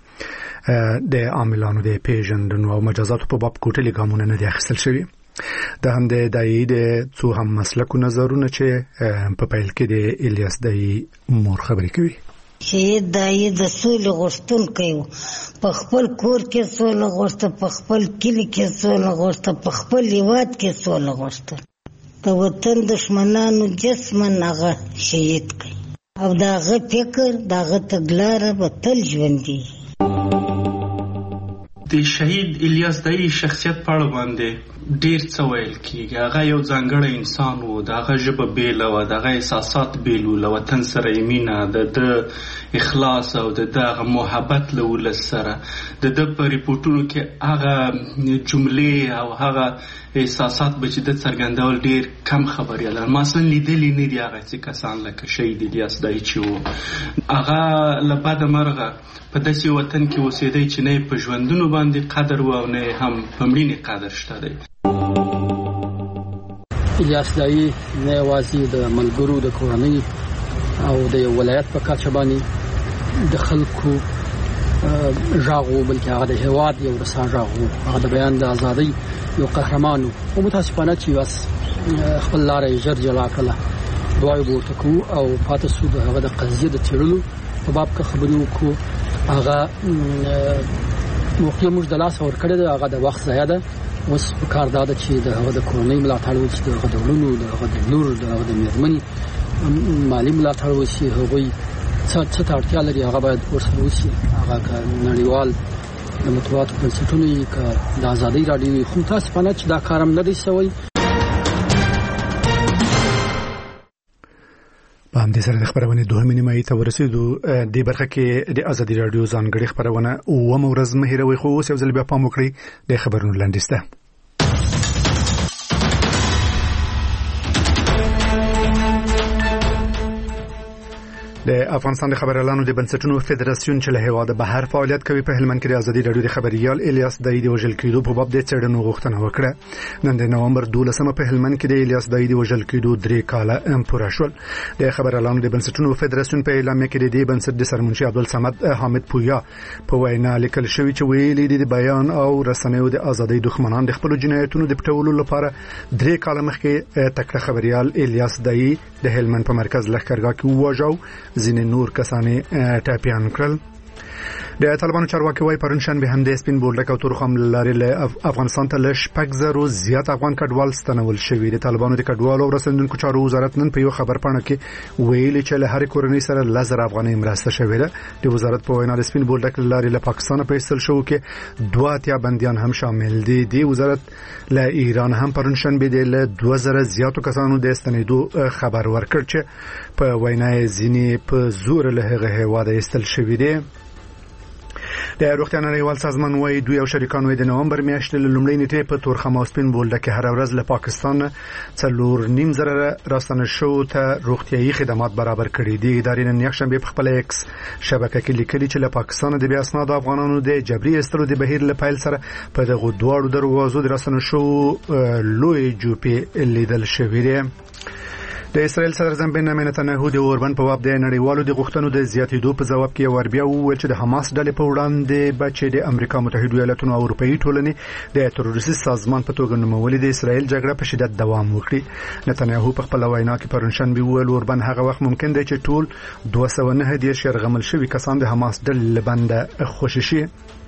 هغه د عاملانو د پیژندنو او مجازاتو په باب کوټلي ګامونه نه دي اخیستل شوي. د هم د دایی د څو هم مسلکو نظرونه چې په پیل کې د الیاس دایی مور خبرې کوي. شهید دایی د سولې غوښتونکی و، په خپل کور کې سوله غوښته، په خپل کلي کې سوله غوښته، په خپل هیواد کې سوله غوښته. د وطن دشمنانو جسمن هغه شهید کړي او د هغه فکر د هغه تګلاره به تل ژوندي. د شهید الیاس دایی شخصیت په اړه باندې ډیر څه ویل کیږي. هغه یو ځانګړی انسان و، د هغه ژبه بیله وه، د هغه احساسات بیل وو، له وطن سره یې مینه، د اخلاص او د هغه محبت له ولس سره. د ده په ریپورټونو کې هغه جملې او هغه احساسات به چې د څرګندول ډیر کم خبريالان ما اصلا لیدلی نه دي. هغه چې کسان لکه شهید الیاس دایی چې و هغه له بده مرغه په داسې وطن کې اوسېدی چې نه په ژوندونو باندې قدر و او نه هم په مړینې قدر شته دی. الیاس دایی نه یوازې د ملګرو د کورنۍ او د یو ولایت په کچه باندې د خلکو غږ و، بلکې هغه د هېواد یو رسا غږ و. هغه د بیان د ازادۍ یو قهرمان و. متاسفانه چې بس خپل لاره یې ژر جلا کړله دوای ورته کو او پاتې سو د هغه د قضیه د تیرلو په باب کې خبرې وکړو. هغه موقع موږ د لاس ور کړی د هغه د وخت ضایع ده. اوس کار دا ده چې د هغه د کورنۍ ملاتړ وشي، د هغه د ورونو، د هغه د لور، د هغه د مېرمنې مالی ملاتړ وشي. هغوی څه ته اړتیا لري هغه باید ورسره وشي. هغه که نړیوال د مطبوعاتو بنسټونه یې که د ازادۍ راډیو یې، خو متاسفانه چې دا کار هم نه دی شوی. په همدې سره د خبرونې دوهمې نیمایي ته ورسېدو. دې برخه کې د ازادي راډیو ځانګړې خبرونه اوومه ورځ مه هېروئ، خو اوس یو ځل بیا پام وکړئ د خبرونو لنډیز ته. د افغانستان د خبريالانو د بنسټونو فدراسیون چې له هیواده بهر فعالیت کوي په هلمند کې د ازادي راډیو د خبريال الیاس دایدي وژل کېدو په باب د څېړنو غوښتنه وکړه. نن د نومبر 12 په هلمند کې د الیاس دایدي وژل کېدو 3 کاله پوره شول. د خبريالانو د بنسټونو فدراسیون په اعلامیه کې د دې بنسټ د سرمنشي عبدالصمد حامد پویا په وینا لیکل شوی چې ویلي د بیان او رسنیو د ازادۍ دښمنان د خپل جنایتونو د پټولو لپاره 3 کاله مخکې تکړه خبريال الیاس دایدي د هلمند په مرکز لښکرګاه کې وواژو. ځینې نور کسانې ټاپیان کړل. د طالبانو چارواکي وايي پرون شنبه هم د سپین بولډک او تورخم لارې له افغانستان ته ل 6,000 زیات افغان کډوال ستنول شوي. د طالبانو د کډوالو او رسندونکو چارو وزارت نن په یو خبر پاڼه کې ویلي چې له هر کورنۍ سره 1000 افغانۍ مرسته شوې ده. د وزارت په وینا د سپین بولډک لارې له پاکستان په ایستل شو کې 2 بنديان هم شامل دي. د وزارت له ایران هم پرون شنبه د 2000 زیاتو کسانو د استنیدو خبر ورکړ چې په وینا ځینې په زور له هغه هواده ایستل شوي دي. د روغتیا نړیوال سازمان وايي دوی او شریکانو د نومبر میاشتې لومړۍ نیټه په تورخم او سپین بولډک کې هر ورځ له پاکستان 4.5 راستنه شو ته روغتيایي خدمات برابر کړي دي. ادارې نن یکشنبه په خپل ایکس شبکه کې لیکلي چې له پاکستان د بیا اسناد افغانانو د جبري استلو د بهیر له پیل سره په دغه دوړو دروازو د راستنه شو لوی جوپی لیدل شوی دی. د اسرائیل صدر اعظم بنیامین نتنیاهو د اوربن په باب د نړیوالو د غوښتنو د زیاتېدو په جواب کې وربیا وویل چې د حماس ډلې په وړاندې بچي د امریکا متحده ایالاتونو او اروپאי ټولنې د تروریستي سازمان په توګه نومولې د اسرائیل جګړه په شدت دوام وکړي. نتنیاهو په خپل وینا کې پرون شنبه وویل اوربن هغه وخت ممکن دی چې ټول 209 يرغمل شوي کسان د حماس ډلې بنده خوشي شي.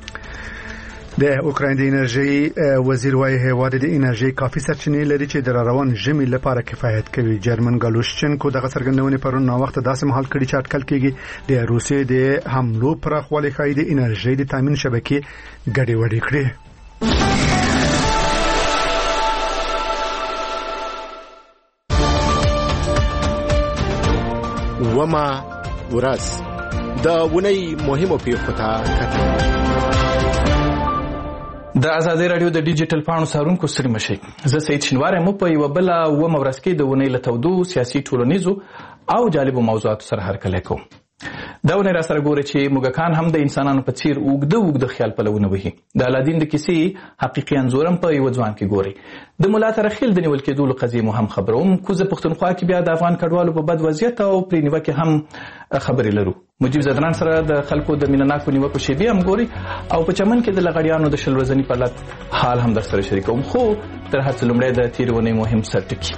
د اوکراین د انرژي وزیر وايي هیواد د انرژي کافي سرچینې لري چې د روان ژمي لپاره کفایت کوي. جرمن ګالوشچنکو دغه څرګندونې پرون نو وخت داسې مهال کړي چې اټکل کېږي د روسیې د حملو پراخوالی ښایي د انرژي د تامین شبکې ګډوډې کړي. وما ورځ د ونی مهمو پیښو ته کتل. د ازادي رادیو د ډیجیټل پاڼو څارونکو ستړي مشي. زه سید شینوار یم په یو بل و مورس کې د ونی له تودو سیاسي ټولنیزو او جالبو موضوعاتو سره هرکلی کوم. دا ونی را سره ګوري چې موږکان هم د انسانانو په څیر اوږده خیال پلونه وهي. د الادین د کیسې حقیقي انځورم په یو ځوان کې ګوري. د مولا ترخیل د نیول کېدو قضیه مو هم خبروم. کوزه پښتونخوا کې بیا د افغان کډوالو په بد وضعیت او پرینیوه کې هم خبرې لرو. مجیب زدران سره د خلکو د مینناکو نیوکو شیبې هم ګوري او په چمن کې د لغړیانو د شل ورځني پرلط حال هم در سره شریکوم. خو تر هڅه لومړی د تیرونې مهم سرټکی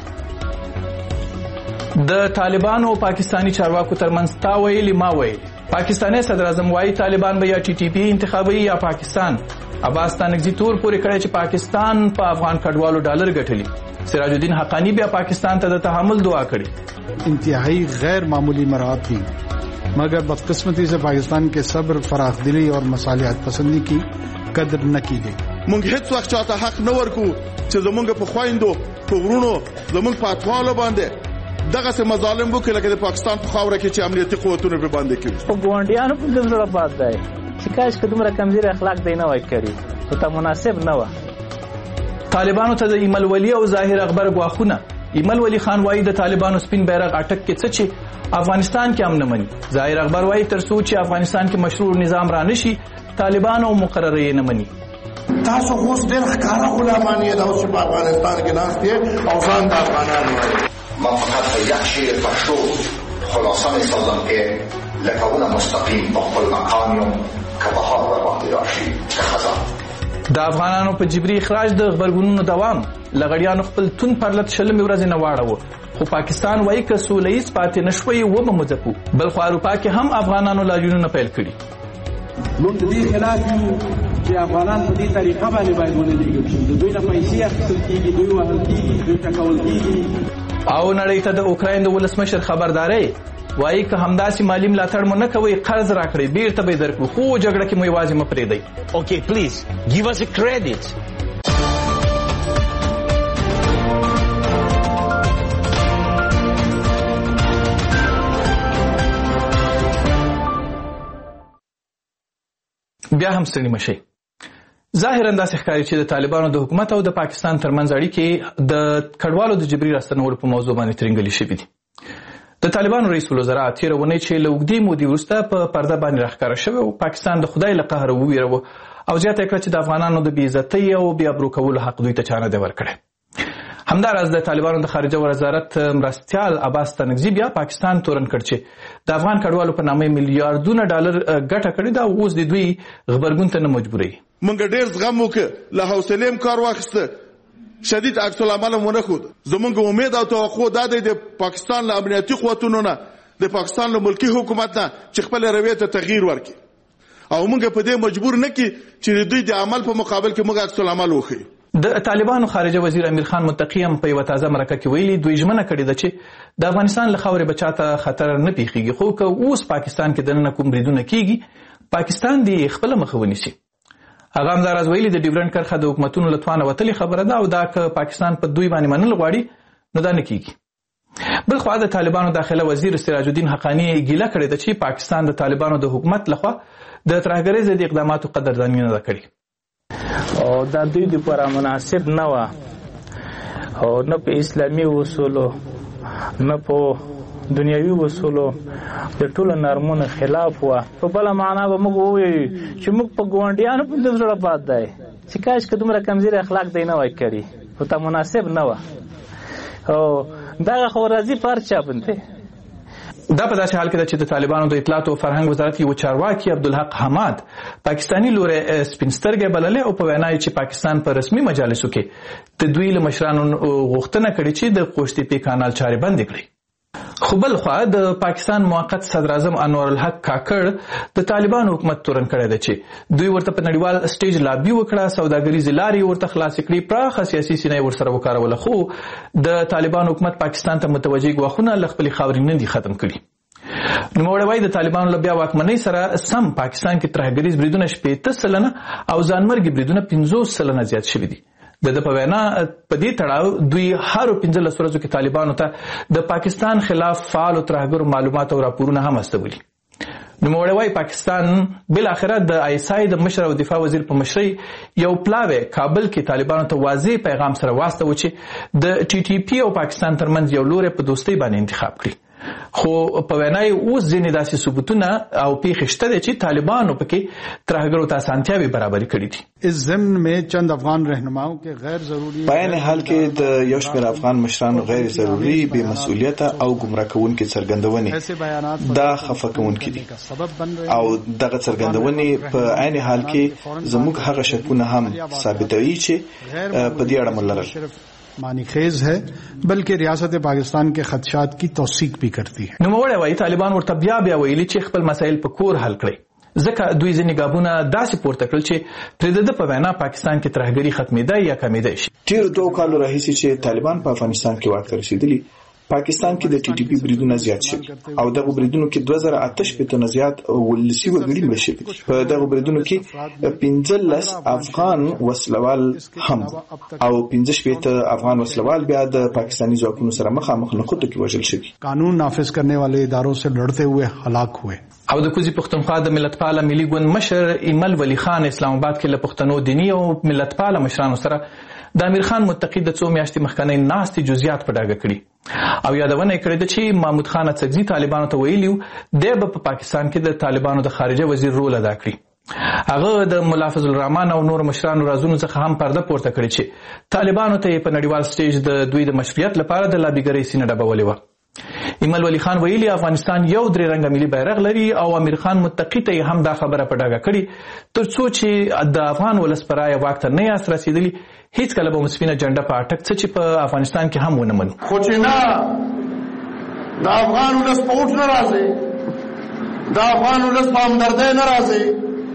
د طالبانو او پاکستانی چارواکو ترمنځ تا ویلي ما ویلي. پاکستانی صدر اعظم وايي طالبان به یا ټي ټي پی انتخابي یا پاکستان. عباس تانګزي تور پورې کړی چې پاکستان په افغان کډوالو ډالر ګټلي. سراج الدین حقانی بیا پاکستان ته د تحمل دعا کړي. انتهایی غیر معمولی مراحل تھی مگر بدقسمتی سے پاکستان کے صبر فراخ دلی اور مصالحت پسندی کی قدر نہ کی گئی. مونږ هیڅ وخت چاته حق نه ورکو چې زمونږ په خويندو په ورونو زمونږ په اطفالو باندې دغه څه مظالم وکړي لکه د پاکستان په خاوره کې چې امنیتي قوتونه په باندې کوي. په ګوندیانو په دغه بات دی چې کاش کډمره کمزوري اخلاق دی نه وای کړی ته مناسب نه و. طالبانو ته د ایمل ولی او ظاهر اخبار غواخونه. ایمل ولی خان وايي د طالبانو سپین بیرغ اٹک کې څه چې افغانستان کې هم نه مني. ظاهر اخبار وايي تر څو چې افغانستان کې مشروع نظام را نشي طالبانو مقرره نه مني. تاسو اوس ډېر ښکارا غلامانه د اوس په افغانستان کې ناست دي او ځان د افغانانو وایي. ما فقط یک شعر پښتو خلاصه می‌سازم که لکونه مستقیم با خپل مقامیوم که بهار را باندې راشي که خزان د افغانانو په جبري اخراج د غبرګونونو دوام لغړیانو خپل تون پرلط شلمې ورځې نه واړوه خو پاکستان وایي که سوله ییز پاتې نشوي وبه مځکو بلخو اروپا کې هم افغانانو لاریونونه پیل کړي موږ د دې خلاف یو چې افغانان په دې طریقه باندې ونلېږل شي د دوی نه پیسې اخیستل کېږي دوی وهل کېږي دوی ټکول کېږي او نړۍ ته د اوکراین د ولسمشر خبرداری وایي که همداسې مالي ملاتړ مو نه کوئ قرض راکړئ بیرته به یې درکړو خو جګړه کې مو یوازې مه پرېږدئ Okay, please, give us a credit. بیا هم ستړي مشئ ظاهرا داسې ښکاري چې د طالبانو د حکومت او د پاکستان ترمنځ اړیکې د کډوالو د جبري راستنولو په موضوع باندې ترنګلې شوي دي د طالبانو رئیس الوزرا تېره اونۍ چې له اوږدې مودې وروسته په پرده باندې راښکاره شوی او پاکستان د خدای له قهره وویروه او زیاته یې کړه چې د افغانانو د بېعزتۍ او بې ابرو کولو حق دوی ته چا نه دی ورکړی همداراز د طالبانو د خارجه وزارت مرستیال عباس تنگزي بیا پاکستان تورن کړ چې د افغان کډوالو په نامه میلیارډونه ډالر ګټه کړې ده او اوس د دوی غبرګون ته نه مجبوروي موږ ډېر زغم وکړ له حوصلې کار واخیسته شدید عکس العمل ونه خود زمونږ امید او توقع دا دی د پاکستان له امنیتي قوتونو نه د پاکستان له ملکی حکومت نه چې خپل رویې ته تغییر ورکړي او موږ په دې مجبور نه کی چې دوی د عمل په مقابل کې موږ عکس العمل وکړو د طالبانو خارجه وزیر امیر خان متقی هم په یو تازه مرکه کې ویلي دوی ژمنه کړې ده چې د افغانستان له خاورې بچاته خطر نه پیښیږي خو که اوس پاکستان کې دننه کوم بریدونه کیږي پاکستان دی خپل مخه ونیسي هغه همداراز ویلي د ډیورنډ کرښه د حکومتونو له توانه وتلې خبره ده او دا که پاکستان په دوی باندې منل غواړي نو دا نه کیږي بلخوا د طالبانو داخله وزیر سراج الدین حقانی ګیله کړې ده چې پاکستان د طالبانو د حکومت لخوا د ترهګرۍ ضد اقداماتو قدرداني نه ده کړې او دا دوی لپاره مناسب نه و او نه په اسلامي اصولو نه په دنیوي اصولو د ټولو نرمونو خلاف و په بله معنا به موږ ووایو چې موږ په ګاونډیانو په زړه باد دی چې کاش که دومره کمزوري اخلاق دی نه وای کړي خو ته مناسب نه و او دغه خو راځي په هر چا باندې دا په داسې حال کې ده چې د طالبانو د اطلاعات او فرهنګ وزارت یو چارواکي عبدالحق حماد پاکستانی لوري سپین سترګې بللې او په وینا چې پاکستان په رسمي مجالسو کې د دوی له مشرانو غوښتنه کړې چې د قوشتېپې کانال چارې بندې کړي خو بل خوا د پاکستان موقت صدر اعظم انور الحق کاکړ د طالبانو حکومت تورن کړی دی چې دوی ورته په نړیوال سټیج لابي وکړه سوداګریزې لارې ورته خلاصې کړې پراخه سیاسي سینه یې ورسره وکاروله خو د طالبانو حکومت پاکستان ته متوجه ګواښونه له خپلې خاورې نه دي ختم کړي نوموړی وایي د طالبانو له بیا واکمنۍ سره سم پاکستان کې ترهګریز بریدونه 80% او ځانمرګي بریدونه 50% زیات شوي دي د په وینا په دې تړاو دوی هر 15 ورځو کې طالبانو ته د پاکستان خلاف فعال او ترهګر معلومات او راپورونه هم استولي نوموړی وایي پاکستان بل اخرت د آیسای د مشر او دفاع وزیر په مشرۍ یو پلاوی کابل کې طالبانو ته واضح پیغام سره واستو چې د ټي ټي پی او پاکستان ترمنځ یو لوري په دوستۍ باندې انتخاب کړي خو په وینای اوس ځینې داسې ثبوتونه او پیښې شته چې طالبانو پکې ترهګرو ته اسانتیاوې برابرې کړې دي اس ضمن میں چند افغان رهنماؤں کے غیر ضروری په عین حال کې د یو شمېر افغان مشرانو غیر ضروري بې مسؤلیت او ګمراه کوونکې څرګندونې دا خفه کوونکې دي او دغه څرګندونې په عین حال کې زموږ هغه شکونه هم ثابتوي چې په دې اړه ملرل معنی خیز ہے بلکہ ریاست پاکستان کے خدشات کی توثیق بھی کرتی ہے نوموړی وایي طالبان ورته بیا ویلي چې خپل مسایل په کور حل کړي ځکه دوی ځینې ګامونه داسې پورته کړل چې پرې د په وینا پاکستان کې ترهګري ختمېدای یا کمېدای شي تیر 2 کالو راهیسې چې طالبان په افغانستان کې واک ته رسېدلي پاکستان کې د ټي ټي پی بریدونه زیات شوي او دغه بریدونو کې 2008 نه زیات ولسی وګړي مړ شوي په دغه بریدونو کې 15 افغان وسلوال هم او 15 افغان وسلوال بیا د پاکستانی ځواکونو سره مخامخ نقطو کې وژل شوي قانون نافذ کرنے والے اداروں سے لڑتے ہوئے ہلاک ہوئے او د کوزي پښتونخوا د ملتپاله ملي ګوند مشر ایمل ولی خان اسلام آباد کې له پښتنو دینی او ملتپاله مشرانو سره د امیر خان متقی د 2 میاشتې مخکنی ناستې جزئیات په ډاګه کړي او یادونه یې کړې ده چې محمود خان اڅکزي طالبانو ته ویلي و دی به په پاکستان کې د طالبانو د خارجه وزیر رول ادا کړي هغه د مولا فضل الرحمن او نور مشرانو رازونو څخه هم پرده پورته کړي چې طالبانو ته په نړیوال سټیج د دوی د مشروعیت لپاره د لابیګرۍ سینه ډبولې وه ایمل ولی خان ویلي افغانستان یو درې رنګه ملي بیرغ لري او امیر خان متقی ته هم دا خبره په ډاګه کړي ترڅو چې د افغان ولس پر رایه واک ته نه یاست رسیدلی هیڅ کله به مسفینه جنډه په اټک څه چې په افغانستان کې هم ونه منو. خو چې نه د افغان ولس په اوټ نه راځي، د افغان ولس په همدردۍ نه راځي،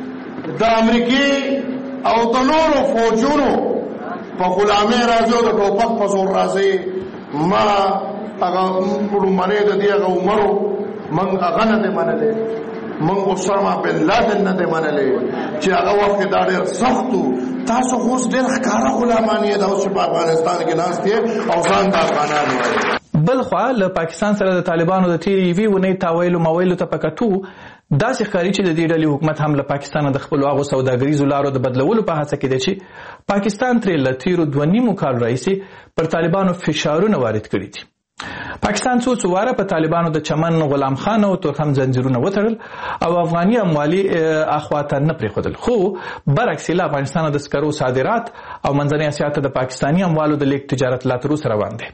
د امریکې او د نورو فوجونو په غلامۍ راځي او د ټوپک په زور راځي. ما هغه لومړی د دې هغه عمرو موږ هغه نه دی منلی، موږ اسامه بن لادن نه دی منلی چې هغه وخت کې دا ډېر سخت و. تاسو خو اوس ډېر ښکاره غلامان یې دا اوس چې په افغانستان کې ناست یې او ځان د افغانان وایي. بل خوا له پاکستان سره د طالبانو د تیرې یوې اونۍ تاویلو مویلو ته په کتو داسې ښکاري چې د دې ډلې حکومت هم له پاکستانه د خپلو هغو سوداګریزو لارو د بدلولو په هڅه کې دی چې پاکستان ترې له تیرو 2.5 کال راهیسې پر طالبانو فشارونه وارد کړي دي. پاکستان څو واره په طالبانو د چمن غلام خان او تورخم زنجیرونه وتړل او افغاني اموالي اخواته نه پرېښودل، خو برعکس له افغانستان د سکرو صادرات او منځنۍ اسیا ته د پاکستاني اموالو د لیږد تجارت لا تر اوسه روان دی.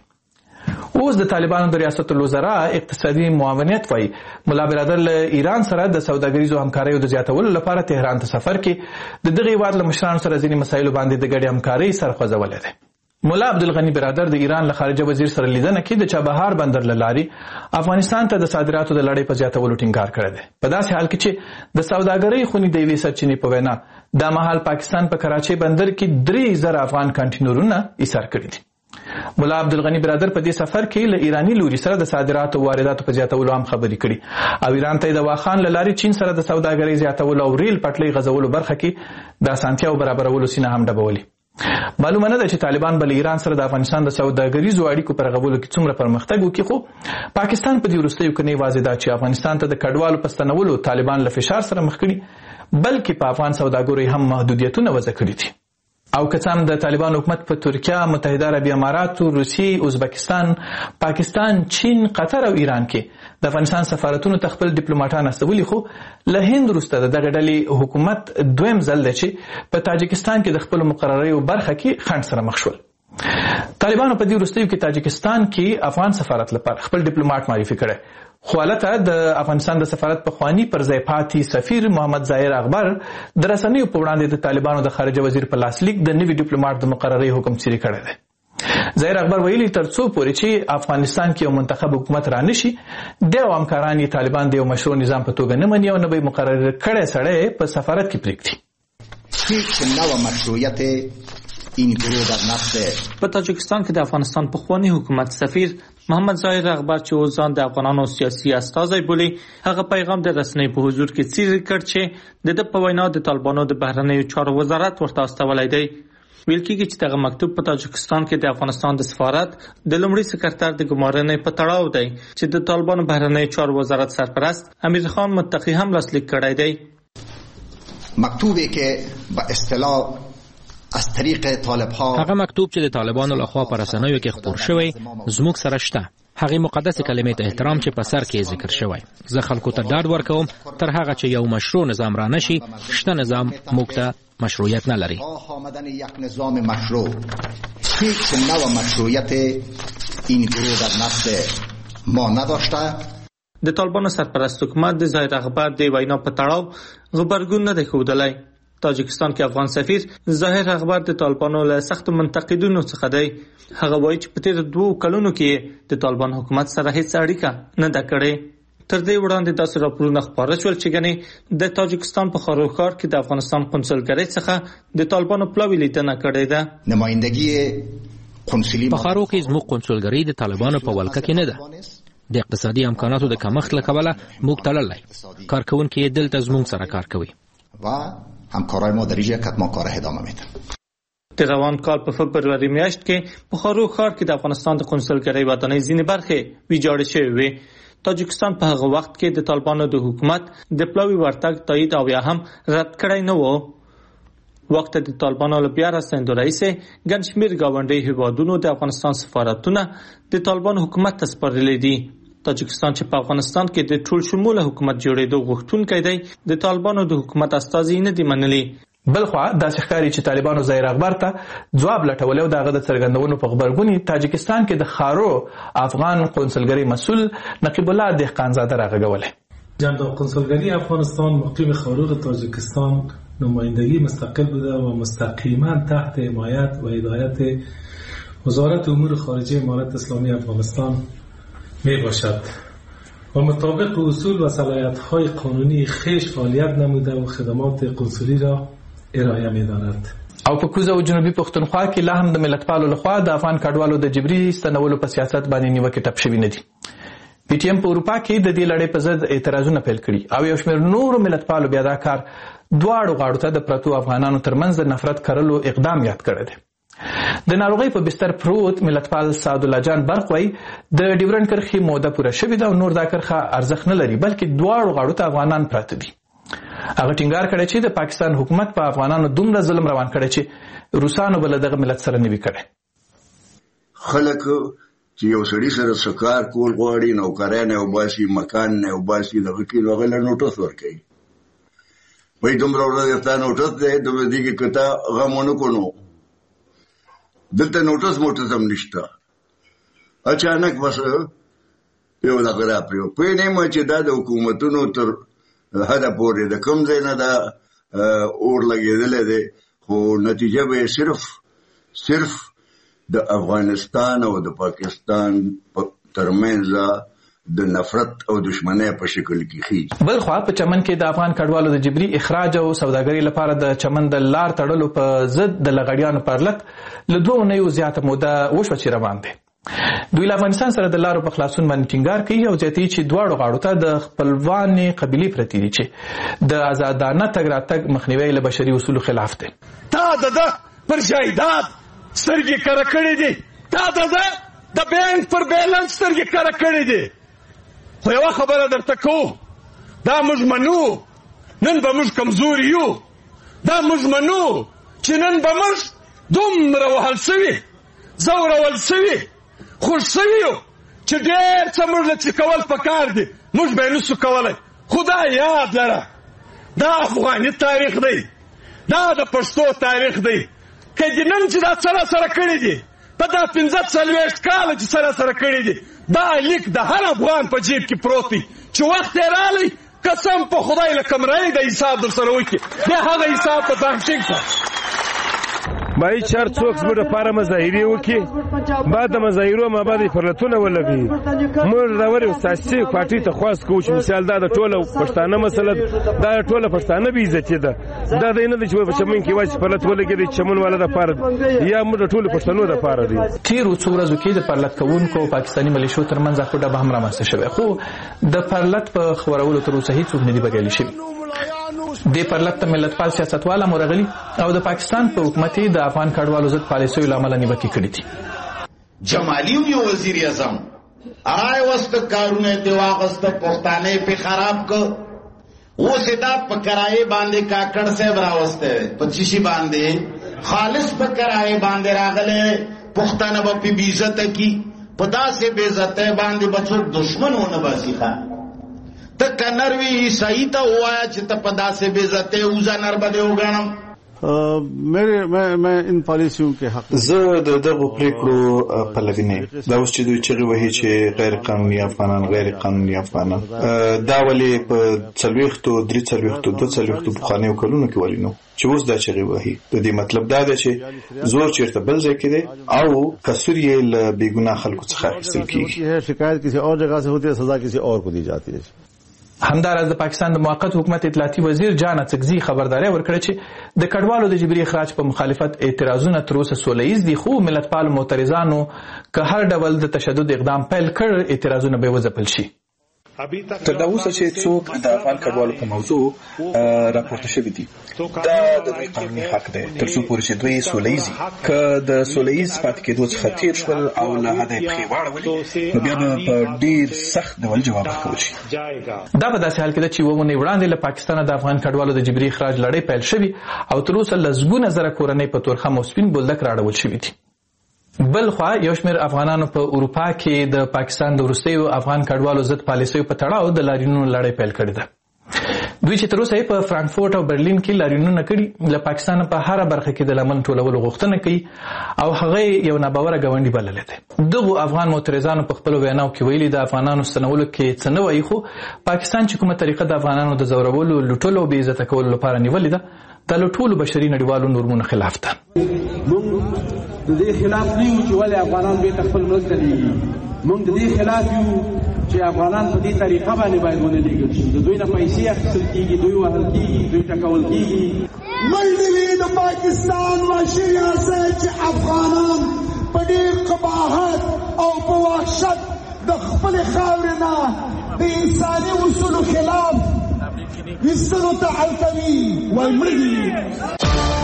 اوس د طالبانو د ریاست الوزرا اقتصادي معاونیت وایي ملا برادر له ایران سره د سوداګریزو همکاریو د زیاتولو لپاره تهران ته سفر کې د دغه هیواد له مشرانو سره ځینې مسایلو باندې د ګډې همکارۍ سر خوځولی دی. مولا عبدالغني برادر د ایران له خارجه وزیر سره لیدنه کې د چابهار بندر له لارې افغانستان ته د صادراتو د لړۍ په زیاتولو ټینګار کړی دی، په داسې حال کې چې د سوداګرۍ خونې د یوې سرچینې په وینا دا مهال پاکستان په کراچۍ بندر کې 3000 افغان کانټینرونه ایثار کړي دي. مولا عبدالغني برادر په دې سفر کې له ایرانی لوري سره د صادراتو او وارداتو په زیاتولو هم خبرې کړي او ایران ته د واخان له لارې چین سره د سوداګرۍ زیاتولو او ریل پټلۍ غځولو برخه کې د اسانتیاو برابرولو سینه هم ډبولي. معلومه نه ده چې طالبان بل ایران سره د افغانستان د سوداګریزو اړیکو پر غولو کې څومره پرمختګ وکړي، خو پاکستان په دې وروستیو کې نه واضح ده چې افغانستان ته د کډوالو په ستنولو طالبان له فشار سره مخ کړي بلکې په افغان سوداګرۍ هم محدودیتونه وضع کړي دي. او که څه هم د طالبان حکومت په ترکیه، متحده عربي اماراتو، روسیې، ازبکستان، پاکستان، چین، قطر او ایران کې د افغانستان سفارتونو ته خپل ډیپلوماټان استولي، خو له هند وروسته دغه ډلې حکومت دویم ځل دی چې په تاجکستان کې د خپلو مقرریو برخه کې خنډ سره مخ شول. طالبانو په دې وروستیو کې تاجکستان کې افغان سفارت لپاره خپل ډیپلوماټ معرفي کړی، خو البته د افغانستان د سفارت پخوانی پر ځای پاتې سفیر محمد ظاهر اکبر د رسنیو په وړاندې د طالبانو د خارجه وزیر په لاسلیک د نوي ډیپلوماټ د مقررۍ حکم صادر کړی دی. ظاهر اکبر ویلي ترڅو پورې چې افغانستان کې یو منتخب حکومت رانشي د همکاران یې طالبان د یو مشروع نظام په توګه نه مني او نه به مقرر کړی سړی په سفارت کې پرېږدي. هیڅ نوع مشروعیت این گروه در نفس په تاجکستان کې د افغانستان پخوانی حکومت سفیر محمد ظاهر اکبر چې ځان د افغانانو سیاسي استازی بولي، هغه پیغام د رسنۍ په حضور کې څیړل کړ چې د په وینا د طالبانو د بهرنیو چارو وزارت ورته استولای دی. ویل کېږي چې دغه مکتوب په تاجکستان کې د افغانستان د سفارت د لومړي سکرټر د ګمارنې په تړاو دی چې د طالبانو بهرنیو چارو وزارت سرپرست امیر خان متقی هم لاسلیک کړی دی. مکتوبی که به اصطلاح از طریق طالب‌ها هغه مکتوب چې د طالبانو لخوا پر رسنیو کې خپور شوی زموږ سره شته. هغه مقدس کلمې ته احترام چې په سر کې ذکر شوی. زه خلکو ته ډاډ ورکوم تر هغه چې یو مشروع نظام را نشي، شته نظام موږ ته مشروعیت نه لري. آمدن یک نظام مشروع هیچ نوع مشروعیت این گروه در نفس ما نداشته. د طالبانو سرپرست حکومت د ظاهر اکبر د وینا په تړاو غبرګون نه دی ښودلی. تاجکستان کې افغان سفیر ظاهر اکبر د طالبانو له سخت منتقدینو څخه دی. هغه وایي چې په تیر 2 کلونو کې د طالبان حکومت سره هیڅ اړیکه نه ده کړې. تر دې وړاندې داسې راپورونه خپاره شول چې ګنې د تاجکستان په خارو ښار کې د افغانستان قونسلګرۍ څخه د طالبانو پلاوی لیدنه کړې ده. نمایندګي قونسلي په خارو کې زموږ قونسلګرۍ د طالبانو په ولکه کې نه ده. د اقتصادي امکاناتو د کمښت له کبله موږ تړلای کارکونکي دلته زموږ سره کار کوي و همکارای ما در اینجا کتمان کار ادامه میدن. د روان کال په فبروري میاشت کې په خارو ښار کې د افغانستان د قونسلګرۍ ودانۍ ځینې برخې ویجاړې شوې وې. تاجکستان په هغه وخت کې د طالبانو د حکومت د پلاوی ورتګ تایید او یا هم رد کړی نه و. وخت د طالبانو له بیا راستنېدو راهیسې ګڼ شمېر ګاونډي هیوادونو د افغانستان سفارتونه د طالبانو حکومت ته سپارلي دي. تاجکستان چې په افغانستان کې د ټول شموله حکومت جوړېدو غوښتونکی دی، د طالبانو د حکومت استازي نه دي منلي. بل خو داسې ښکاري چې طالبانو ظاهر اخبار ته ځواب لټولی او د هغه د څرګندونو په غبرګون تاجکستان کې د خارو افغان قونسلګرۍ مسؤل نقیب الله دهقانزاده راغږولی. جنرال قونسلگری افغانستان مقیم خارق تاجیکستان نمایندگی مستقل بوده و مستقیما تحت حمایت و هدایت وزارت امور خارجه امارت اسلامی افغانستان می باشد و مطابق اصول و صلاحیت‌های قانونی خویش فعالیت نموده و خدمات قنصلی را ارائه می‌دارد. او په کوزه او جنوبي پښتونخوا کې لا هم د ملتپالو لخوا د افغان کډوالو د جبري ستنولو په سیاست باندې نیوکې ټپ شوي نه دي. پی ټی ایم په اروپا کې د دې لړۍ په ضد اعتراضونه پیل کړي او یو شمېر نورو ملتپالو بیا دا کار دواړو غاړو ته د پرتو افغانانو ترمنځ د نفرت کرلو اقدام یاد کړی دی. د ناروغۍ په بستر پروت ملتپال سعدالله جان برق وایي د ډیورنډ کرښې موده پوره شوې ده او نور دا کرښه ارزښت نه لري بلکې دواړو غاړو ته افغانان پراته دي. هغه ټینګار کړی چې د پاکستان حکومت په افغانانو دومره ظلم روان کړی چې روسانو به له دغه ملت سره نه وي کړی. خلک چې یو سړي سره سکار کول غواړي نوکران یې وباسي مکان نه یې وباسي دغه کې نو هغه له نوټس ورکوي. وایي دومره ورځ تا نوټس دی دومره دې کې که تا غم ونه کړو نو دلته نوټس موټس هم نشته. اچانک بس یو دغه راپرېو پوه نه یم چې دا د حکومتونو تر حده پورې د کوم ځای نه دا اور لګېدلی دی خو نتیجه به یې صرف د افغانستان او د پاکستان ترمنځ د نفرت او دشمنۍ په شکل کې خېږي. بل خوا په چمن کې د افغان کډوالو د جبري اخراج او سوداګرۍ لپاره د چمن د لار تړلو په ضد د لغړیانو پرلط له 2 اونیو زیاته موده وشوه چې روان دی. دوی له افغانستان سره د لارو په خلاصون باندې ټینګار کوي او زیاتوي چې دواړو غاړو ته د خپلوانې قبیلې پرتې دي چې د آزادانه تګ راتګ مخنیوی له بشري اصولو خلاف دی. تا د پر جایداد سترګې کره کړې دي، تا د بینک پر بیلنس سترګې کره کړې دي. خو یوه خبره درته کوو، دا موږ منو نن به موږ کمزوري یو، دا موږ منو چې نن به موږ دومره وهل سوي زورول سوي خوش سوي یو چې ډېر څه موږ له چې کول پکار دي موږ به یې نسو کولی. خو دا یاد لره دا افغاني تاریخ دی، دا د پښتو تاریخ دی. که دې نن چې دا سره کړي دي په دا 45 کاله چې سره کړي دي دا لیک د هر افغان په جیب کې پروت دی چې وخت یې رالی قسم په خدای له کمرې د حساب در سره وکړي بیا هغه حساب په تحقیق کړه. باید چار څوک زموږ لپاره مظاهرې وکړي، بعد د مظاهرو ما بعد فرلتونه ولګوي. موږ راورې سیاسي پارټۍ ته خواست کوو چې مثال دا د ټوله پښتانه مسله دا د ټوله پښتانه بې عزتي ده. دا دی نه دی چې په چمن کې وایي فرلت ولګېدی چمن والا دپاره یا موږ د ټولو پښتنو دپاره دی. تېرو څو ورځو کې د پرلت کوونکو او پاکستاني ملیشو ترمنځ اخوډه به هم رامنځته شوی خو د پرلت په خورولو تر اوسه هېڅوک نه دي بریالي شوي. د پرلت ته ملتپال سیاستوال هم ورغلي او د پاکستان په حکومت د افغان کډوالو ضد پالیسیو له امله نیوکې کړي دي. جمالی یو وزیر اعظم آی وست کارونه دی واغست پښتانه په خراب ک و سیدا په کرای باندې کاکړ صاحب راوسته په چشي باندې خالص په کرای باندې راغله پښتانه په بی عزت کی پدا سے بے عزت باندې بچو دشمن ونه باسي ښا ته کنروي عیسائی ته وایا چې ته پدا سے بے عزت اوزا نر بده وګڼم. میں ان پالیسیوں کے حق زه د دغو پریکړو پلوی نه یم. دا اوس چې دوی چغې وهي چې غیر قانوني افغانان غیر قانوني افغانان دا ولې په 40 پخوانیو کلونو کې ولې نو چې اوس دا چغې وهي. د دې مطلب دا دی چې زور چېرته بل ځای کې دی او قصور یې له بېګناه خلکو څخه اخیستل کېږي. شکایت کسی اور جگہ سے ہوتی ہے سزا کسی اور کو دی جاتی ہے. همداراز د پاکستان د موقت حکومت اطلاعاتي وزیر جان اڅکزي خبرداري ورکړه چې د کډوالو د جبري اخراج په مخالفت اعتراضونه تر اوسه سوله ایز دي خو ملتپال معترضانو که هر ډول د تشدد اقدام پیل کړ اعتراضونه به وځپل شي. تر دا اوسه چې څوک د افغان کډوالو په موضوع راپورته شوي دي دا د دوی قانوني حق دی تر څو پورې چې دوی سوله ایز که د سوله ایز پاتې کېدو څخه تېر شول او له حده یې پښې واړولې نو بیا به په ډېر سخت ډول جواب ورکول شي. دا په داسې حال کې ده چې 2 اونۍ وړاندې له پاکستانه د افغان کډوالو د جبري اخراج لړۍ پیل شوي او تر اوسه لسګونه زره کورنۍ په تورخم او سپین بولدک راړول شوي دي. بل خوا یو شمېر افغانانو په اروپا کې د پاکستان د وروستیو افغان کډوالو ضد پالیسیو په تړاو د لاریونونو لړۍ پیل کړې ده. دوی چې تر اوسه په فرانکفورت او برلین کې لاریونونه کړي له پاکستان په هر برخه کې د لمن ټولولو غوښتنه کوي او هغه یو ناباوره غونډي بللې ده. دغه افغان معترضانو په خپل ویناو کې ویلي د افغانانو ستنولو کې څه نه وایي، خو پاکستان چې کومه طریقه د افغانانو د زورولو لوټولو او بې عزته کولو لپاره نیولې ده د لوټولو بشري نړیوالو نورمونو خلاف ده. موږ د دې خلاف نه یو چې ولې افغانان به خپل ملک ته لیږي. موږ د دې خلاف یو چې افغانان په دې طریقه باندې باید ونه لیږل شي. د دوی نه پیسې اخیستل کېږي، دوی وهل کېږي، دوی ټکول کېږي. ملي د پاکستان معاشري اساس چې افغانان په ډېر قباحت او په وحشت د خپل خاورې نه د انساني اصولو خلاف ایستلو ته حل کوي وایي مړه دي.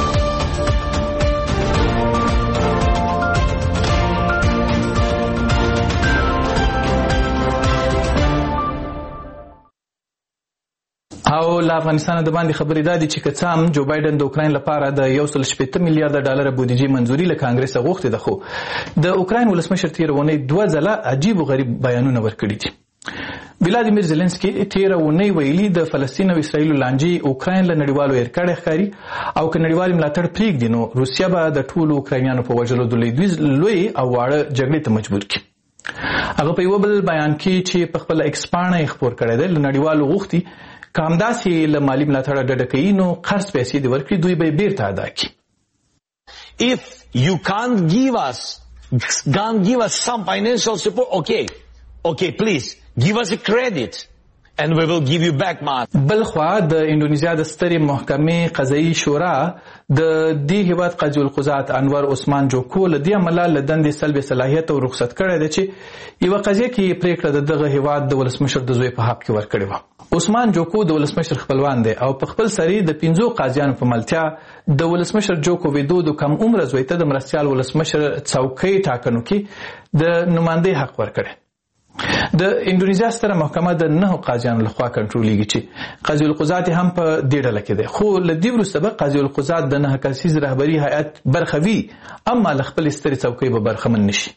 او له افغانستان د باندې خبرې دادي چې که څه هم جو بایدن د اوکراین لپاره د 1.8 میلیارډ ډالر بودیجې منځوري له کانګرس غوښتې ده، خو د اوکراین ولسمشر تیر ونی 2 ځله عجیب او غریب بیانونه ورکړي دي. ولادیمیر زيلنسکي تیر ونی ویلي د فلسطین او اسرائیل لانجې اوکراین له نړیوالو ارکړې ښکاري او که نړیوال ملاتړ پریږدي نو روسیا به د ټولو اوکراینیانو په وژلو د لوی او واړه جګړې ته مجبور کړي. هغه په یو بل بیان کې چې په خپل ایکس پاڼه خبر کړی دی له نړیوالو غوښتي که همداسې له مالي ملاتړه ډډه کوي نو قرض پیسې دې ورکړي دوی به یې بیرته ادا کړي. If you can't give us some financial support, okay, please give us a credit and we will give you back money. بلخوا د انډونیزیا د سترې محکمې قضایي شورا د دې هیواد قاضي القضات انور عثمان جوکو له دې عمله له دندې سلب صلاحیت او رخصت کړی دی چې یوه قضیه کې پریکړه د دغه هیواد د ولسمشر د زوی په حق کې ورکړې وه. عثمان جوکو د ولسمشر خپلوان دی او په خپل سری د 15 قاضیانو په ملتیا د ولسمشر جوکو ویدودو کم عمر زوی ته د مرستیال ولسمشر څوکۍ ټاکنو کې د نمائندې حق ورکړي. د انډونیزیا ستره محکمه د 9 قاضیانو لخوا کنټرولېږي چې قاضي القضات هم په دې ډله کې دی، خو له دې وروسته به قاضي القضات د 9 کسیز رهبري هیئت برخه وي، اما له خپلې سترې څوکۍ به برخمن نشي.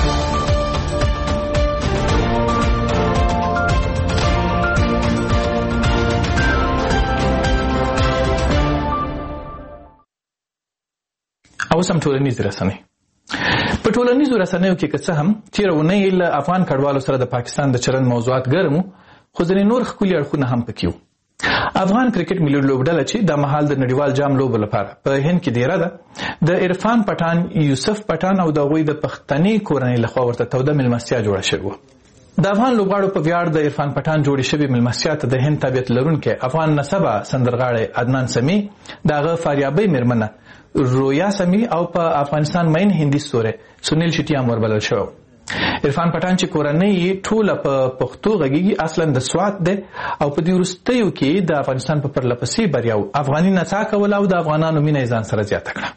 او سم ټولنیز رسنۍ په ټولنیزو رسنیو کې که څه هم تېره اونۍ له افغان کډوالو سره د پاکستان د چلند موضوعات ګرم وو، خو ځینې نور ښکلي اړخونه هم پکې وو. افغان کرکټ ملي لوبډله چې د مهال د نړیوال جام لوبو لپاره په هند کې دیره ده د عرفان پټان، یوسف پټان او د هغوی د پښتني کورنۍ لخوا ورته توده مېلمستیا جوړه شوې وه. د افغان لوبغاړو په ویاړ د عرفان پټان جوړې شوې مېلمستیا ته د هند تابعیت لرونکی افغان نسبه سندرغاړی عدنان سمی، د هغه فاریابۍ مېرمنه رویا سمی او په افغانستان مین هندي ستوری سنیل شیټي هم وربلل شوی. عرفان پټان چې کورنۍ یې ټوله په پښتو غږیږي اصلا د سوات دی او په دې وروستیو کې د افغانستان په پرلپسې بریاو افغاني نڅا کوله او د افغانانو مینه یې ځان سره زیاته کړه.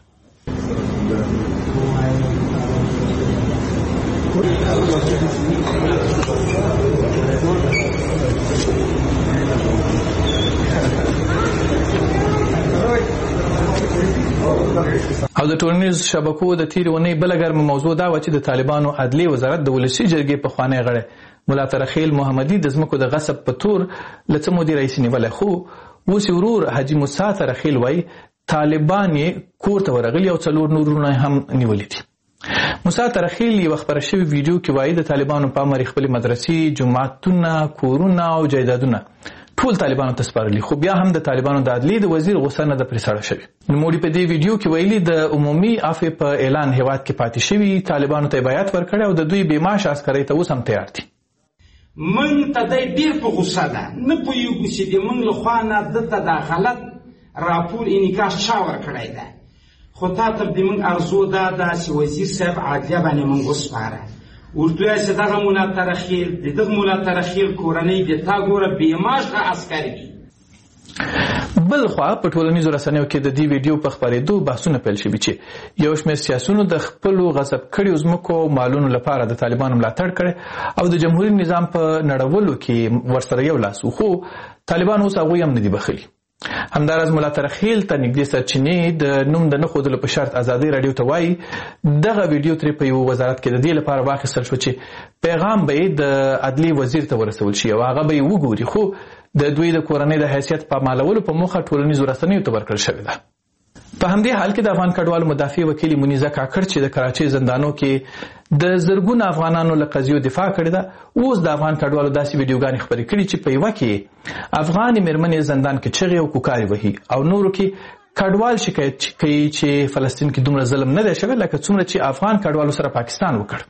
او د ټولنیز شبکو د تیرې اونۍ بله ګرمه موضوع دا وه چې د طالبانو عدلیې وزارت د ولسي جرګې پخوانی غړی ملا ترخیل محمدي د ځمکو د غصب په تور له څه مودې رئیس نیولی، خو اوس یې ورور حاجي موسی ترخیل وایي طالبان یې کور ته ورغلي او 4 نورونه هم نیولي دي. موسی ترخیل یوه خپره شوې ویډیو کې وایي د طالبانو په امر خپلې مدرسې، جوماتونه، کورونه او جایدادونه ټول طالبانو ته سپارلي، خو بیا هم د طالبانو د عدلیې د وزیر غوسه نه ده پرې سړه شوې. نوموړي په دې ویډیو کې ویلي د عمومي عفوې په اعلان هیواد کې پاتې شوي طالبانو ته بیعت ورکړی او د دوی بېمعاشه عسکرۍ ته اوس هم تیار دي. موږ ته دی ډېر په غوسه ده، نه پوهېږو چې د موږ له خوا نه ده ته دا غلط راپور انعکاس چا ورکړی ده، خو تا تر د موږ ارزو دا ده چې وزیر صاحب عدلیه باندې موږ وسپاره ورته وایي چې دغه ملا ترخیل د دغه ملا ترخیل کورنۍ د تا ګوره بېمعاشه عسکر دي. بلخوا په ټولنیزو رسنیو کې د دې ویډیو په خپرېدو بحثونه پیل شوي چې یو شمېر سیاسیونو د خپلو غصب کړیو ځمکو او مالونو لپاره د طالبانو ملاتړ کړی او د جمهوري نظام په نړولو کې ورسره یو لاس و، خو طالبان اوس هغوی هم نه دي بخلي. همداراز ملا ترخیل ته نږدې سرچینې د نوم د نه ښودلو په شرط ازادۍ راډیو ته وایي دغه ویډیو ترې په یو وزارت کې د دې لپاره واخیستل شو چې پیغام به یې د عدلیې وزیر ته ورسول شي او هغه به یې وګوري، خو د دوی د کورنۍ د حیثیت په مالولو په موخه ټولنیزو رسنیو ته ورکړل شوې ده. په همدې حال کې د افغان کډوالو مدافع وکیل منیزه کاکړ چې د کراچۍ زندانو کې د زرګونو افغانانو له قضیو دفاع کړې ده، اوس د افغان کډوالو داسې ویډیوګانې خپرې کړي چې په یوه کې افغانې مېرمنې زندان کې چغې او کوکارې وهي او نورو کې کډوال شکایت کوي چې فلسطین کې دومره ظلم نه دی شوی لکه څومره چې افغان کډوالو سره پاکستان وکړ.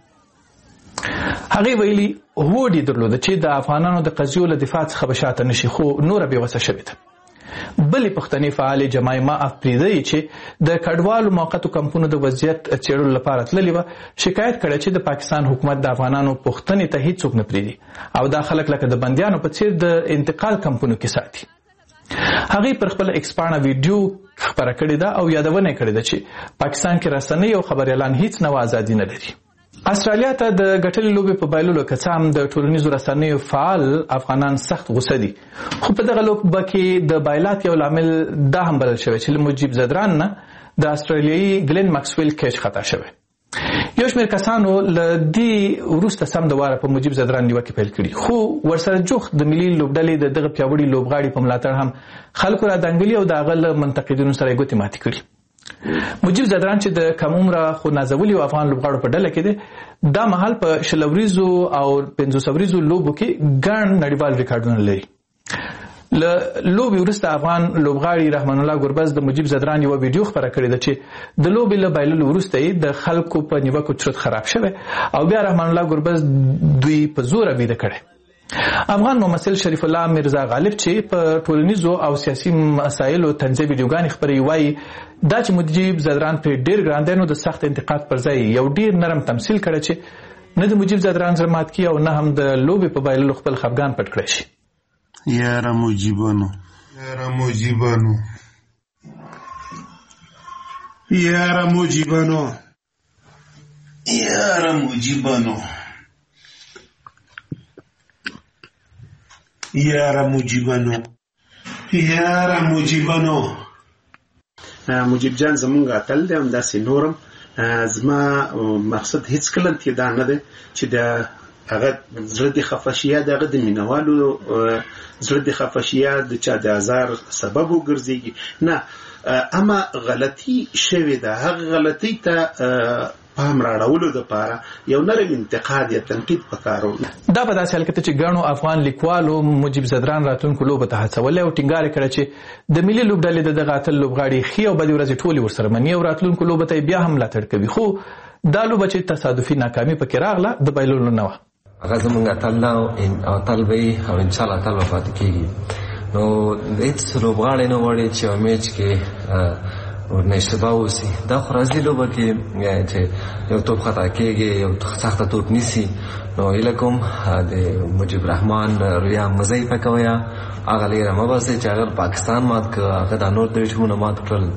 هغې ویلي هوډ یې درلوده چې د افغانانو د قضیو له دفاع څخه به شاته نشي، خو نوره بېوسه شوې ده. بلې پښتنې فعالې جمایمه افریدی چې د کډوالو موقتو کمپونو د وضعیت څېړلو لپاره تللې وه شکایت کړی چې د پاکستان حکومت د افغانانو پوښتنې ته هیڅوک نه پرېږدي او دا خلک لکه د بندیانو په څېر د انتقال کمپونو کې ساتي. هغې پر خپله ایکس پاڼه ویډیو خپره کړې ده او یادونه یې کړې ده چې پاکستان کې رسنۍ او خبریالان هیڅ نوع ازادي نه لري. استرالیا ته د ګټلې لوبې په بایللو که څه هم د ټولنیزو رسنیو فعال افغانان سخت غوسه دي، خو په دغه لوبه کې د بایلات یو لامل دا هم بلل شوی چې له مجیب زدران نه د استرالیایي ګلن ماکسویل کیچ خطا شوی. یو شمېر کسانو له دې وروسته سم د واره په مجیب زدران نیوکې پیل کړي، خو ورسره جوخت د ملي لوبډلې د دغه پیاوړي لوبغاړي په ملاتړ هم خلکو را دنګلي او د هغه له منتقدینو سره یې ګوتې ماتې کړي. مجیب زدران چې د کم عمره خو نازولي افغان لوبغاړو په ډله کې دی، دا مهال په 60 وریزو او 500 وریزو لوبو کې ګڼ نړیوال ریکارډونه لري. له لوبې وروسته افغان لوبغاړي رحمان الله ګربز د مجیب زدران یوه ویډیو خپره کړې ده چې د لوبې له بایللو وروسته یې د خلکو په نیوکو چرت خراب شوی او بیا رحمان الله ګربز دوی په زوره ویده کړی. افغان ممثل شریف الله میرزا غالب چې په ټولنیزو او سیاسي مسایلو طنزي ویډیوګانې خپروي وایي دا چې مجیب زدران پرې ډېر ګران دی نو د سخت انتقاد پر ځای یو ډېر نرم تمثیل کړی چې نه د مجیب زدران زړه مات کړي او نه هم د لوبې په بایللو خپل خفګان پټ کړی شي. یاره مجیبانو یاره مجیبانو یاره مجیبانو یاره مجیبانو یاره مجیبانو یاره مجیبانو. مجیب جان زمونږ اتل دی، همداسې نورم. زما مقصد هیڅ کله دا نه دی چې د هغه زړه د خفه شي یا د هغه د مینوالو زړه د خفه شي یا د چا د ازار سبب وګرځېږي، نه، اما غلطي شوې ده. هغه غلطۍ ته پام راړولو دپاره یو نرم انتقاد یا تنقید پکار و. دا په داسې حال کې چې ګڼو افغان لیکوالو مجیب زدران راتلونکو لوبه ته هڅولی او ټینګار یې کړی چې د ملي لوبډلې د دغه اتل لوبغاړي ښې او بدې ورځې ټولې ورسره مني او راتلونکو لوبه ته بیا هم ملاتړ کوي، خو دا لوبه چې تصادفي ناکامي پکې راغله د بایللو نه وه. هغه زموږ اتل ده او اتل به وي او انشاءالله اتل به پاتې کېږي. نو هېڅ لوبغاړی نه غواړي چې یو میچ کې ورنه اشتباه وسي. دا خو راځي لوبه کې چې یو توپ خطا کېږي، یو سخته توپ نیسي. نو هیله کوم د مجیب رحمان رویا مزه یې پکویه، هغه لیره مه باسئ چې هغه پاکستان مات کړه، هغه دا نور درې ټیمونه مات کړل.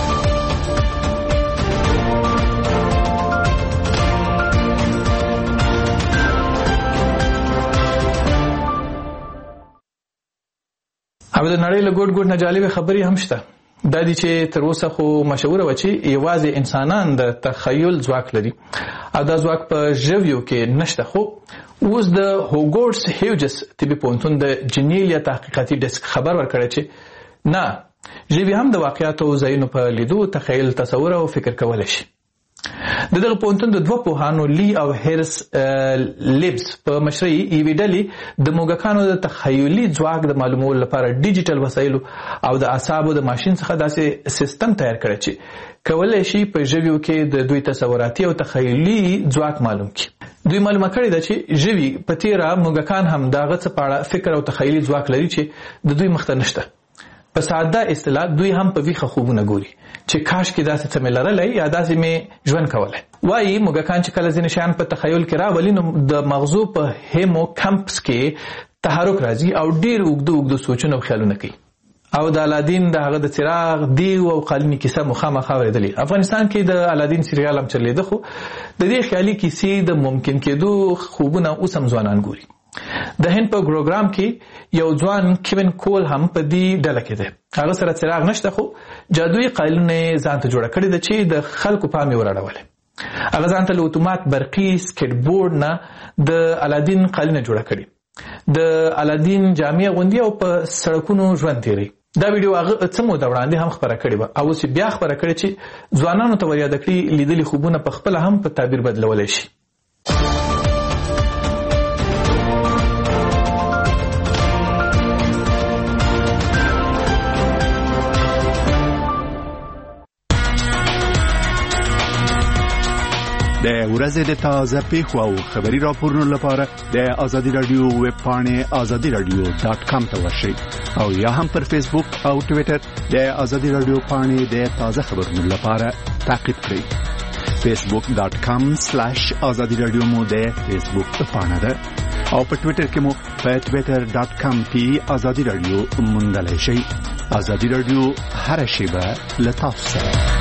او د نړۍ له ګوټ ګوټ نه جالبې خبرې هم شته. دا دي چې تر اوسه خو مشهوره وه چې یوازې انسانان د تخیل ځواک لري او دا ځواک په ژویو کې نشته، خو اوس د هوګورس هیوجس طبي پوهنتون د جنیلیا تحقیقاتي ډیسک خبر ورکړی چې نه، ژوي هم د واقعیاتو او ځایونو په لیدو تخیل، تصور او فکر کولی شي. د دغه پوهنتون د 2 پوهانو لی او هیرس لیبس په مشرۍ یوې ډلې د موږکانو د تخیلي ځواک د معلومولو لپاره ډیجیټل وسایلو او د اعصابو د ماشین څخه داسې سیستم تیار کړی چې کولی شي په ژویو کې د دوی تصوراتي او تخیلي ځواک معلوم کړي. دوی معلومه کړې ده چې ژوي په تیره موږکان هم د هغه څه په اړه فکر او تخیلي ځواک لري چې د دوی مخته نشته. په ساده اصطلاح دوی هم په ویښه خوبونه ګوري چې کاش کې داسې څه مې لرلی یا داسې مې ژوند کولی. وایي موږکان چې کله ځینې شیان په تخیل کې راولي نو د مغزو په هیمو کمپس کې تحرک راځي او ډېر اوږده سوچونه او خیالونه کوي. او د الادین د هغه د څراغ دیو او قالینې کیسه مو خامخا اورېدلې. افغانستان کې د الادین سریال هم چلیده، خو د دې خیالي کیسې د ممکن کېدو خوبونه اوس هم ځوانان ګوري. د هند په پروګرام کې یو ځوان کیوین کول هم په دې ډله کې دی. هغه سره څراغ نشته، خو جادویي قالینې ځان ته جوړه کړې ده چې د خلکو پام یې وراړولی. هغه ځان ته له اتومات برقي سکیټ بورډ نه د الادین قالینه جوړه کړې. د الادین جامع غوندي او په سړکونو ژوند تیری. دا ویډیو هغه څه موده وړاندې هم خبره کړې وه او اوس بیا خبره کړې چې ځوانانو ته ور یاد کړي لیدلي خوبونه په خپله هم په تعبیر بدلولی شي. د ورځې د تازه پیښو او خبري راپورونو لپاره د آزادي رادیو ویب پاڼې azadiradio.com ته ورشئ او یا هم پر فیسبوک او ټویټر د آزادي رادیو پاڼې د تازه خبرونو لپاره تعقیب کړئ. facebook.com/azadiradio مو د فیسبوک پاڼه ده او په ټویټر کې مو په twitter.com/azadiradio موندلای شئ. آزادي رادیو هر شیبه له تاسو سره.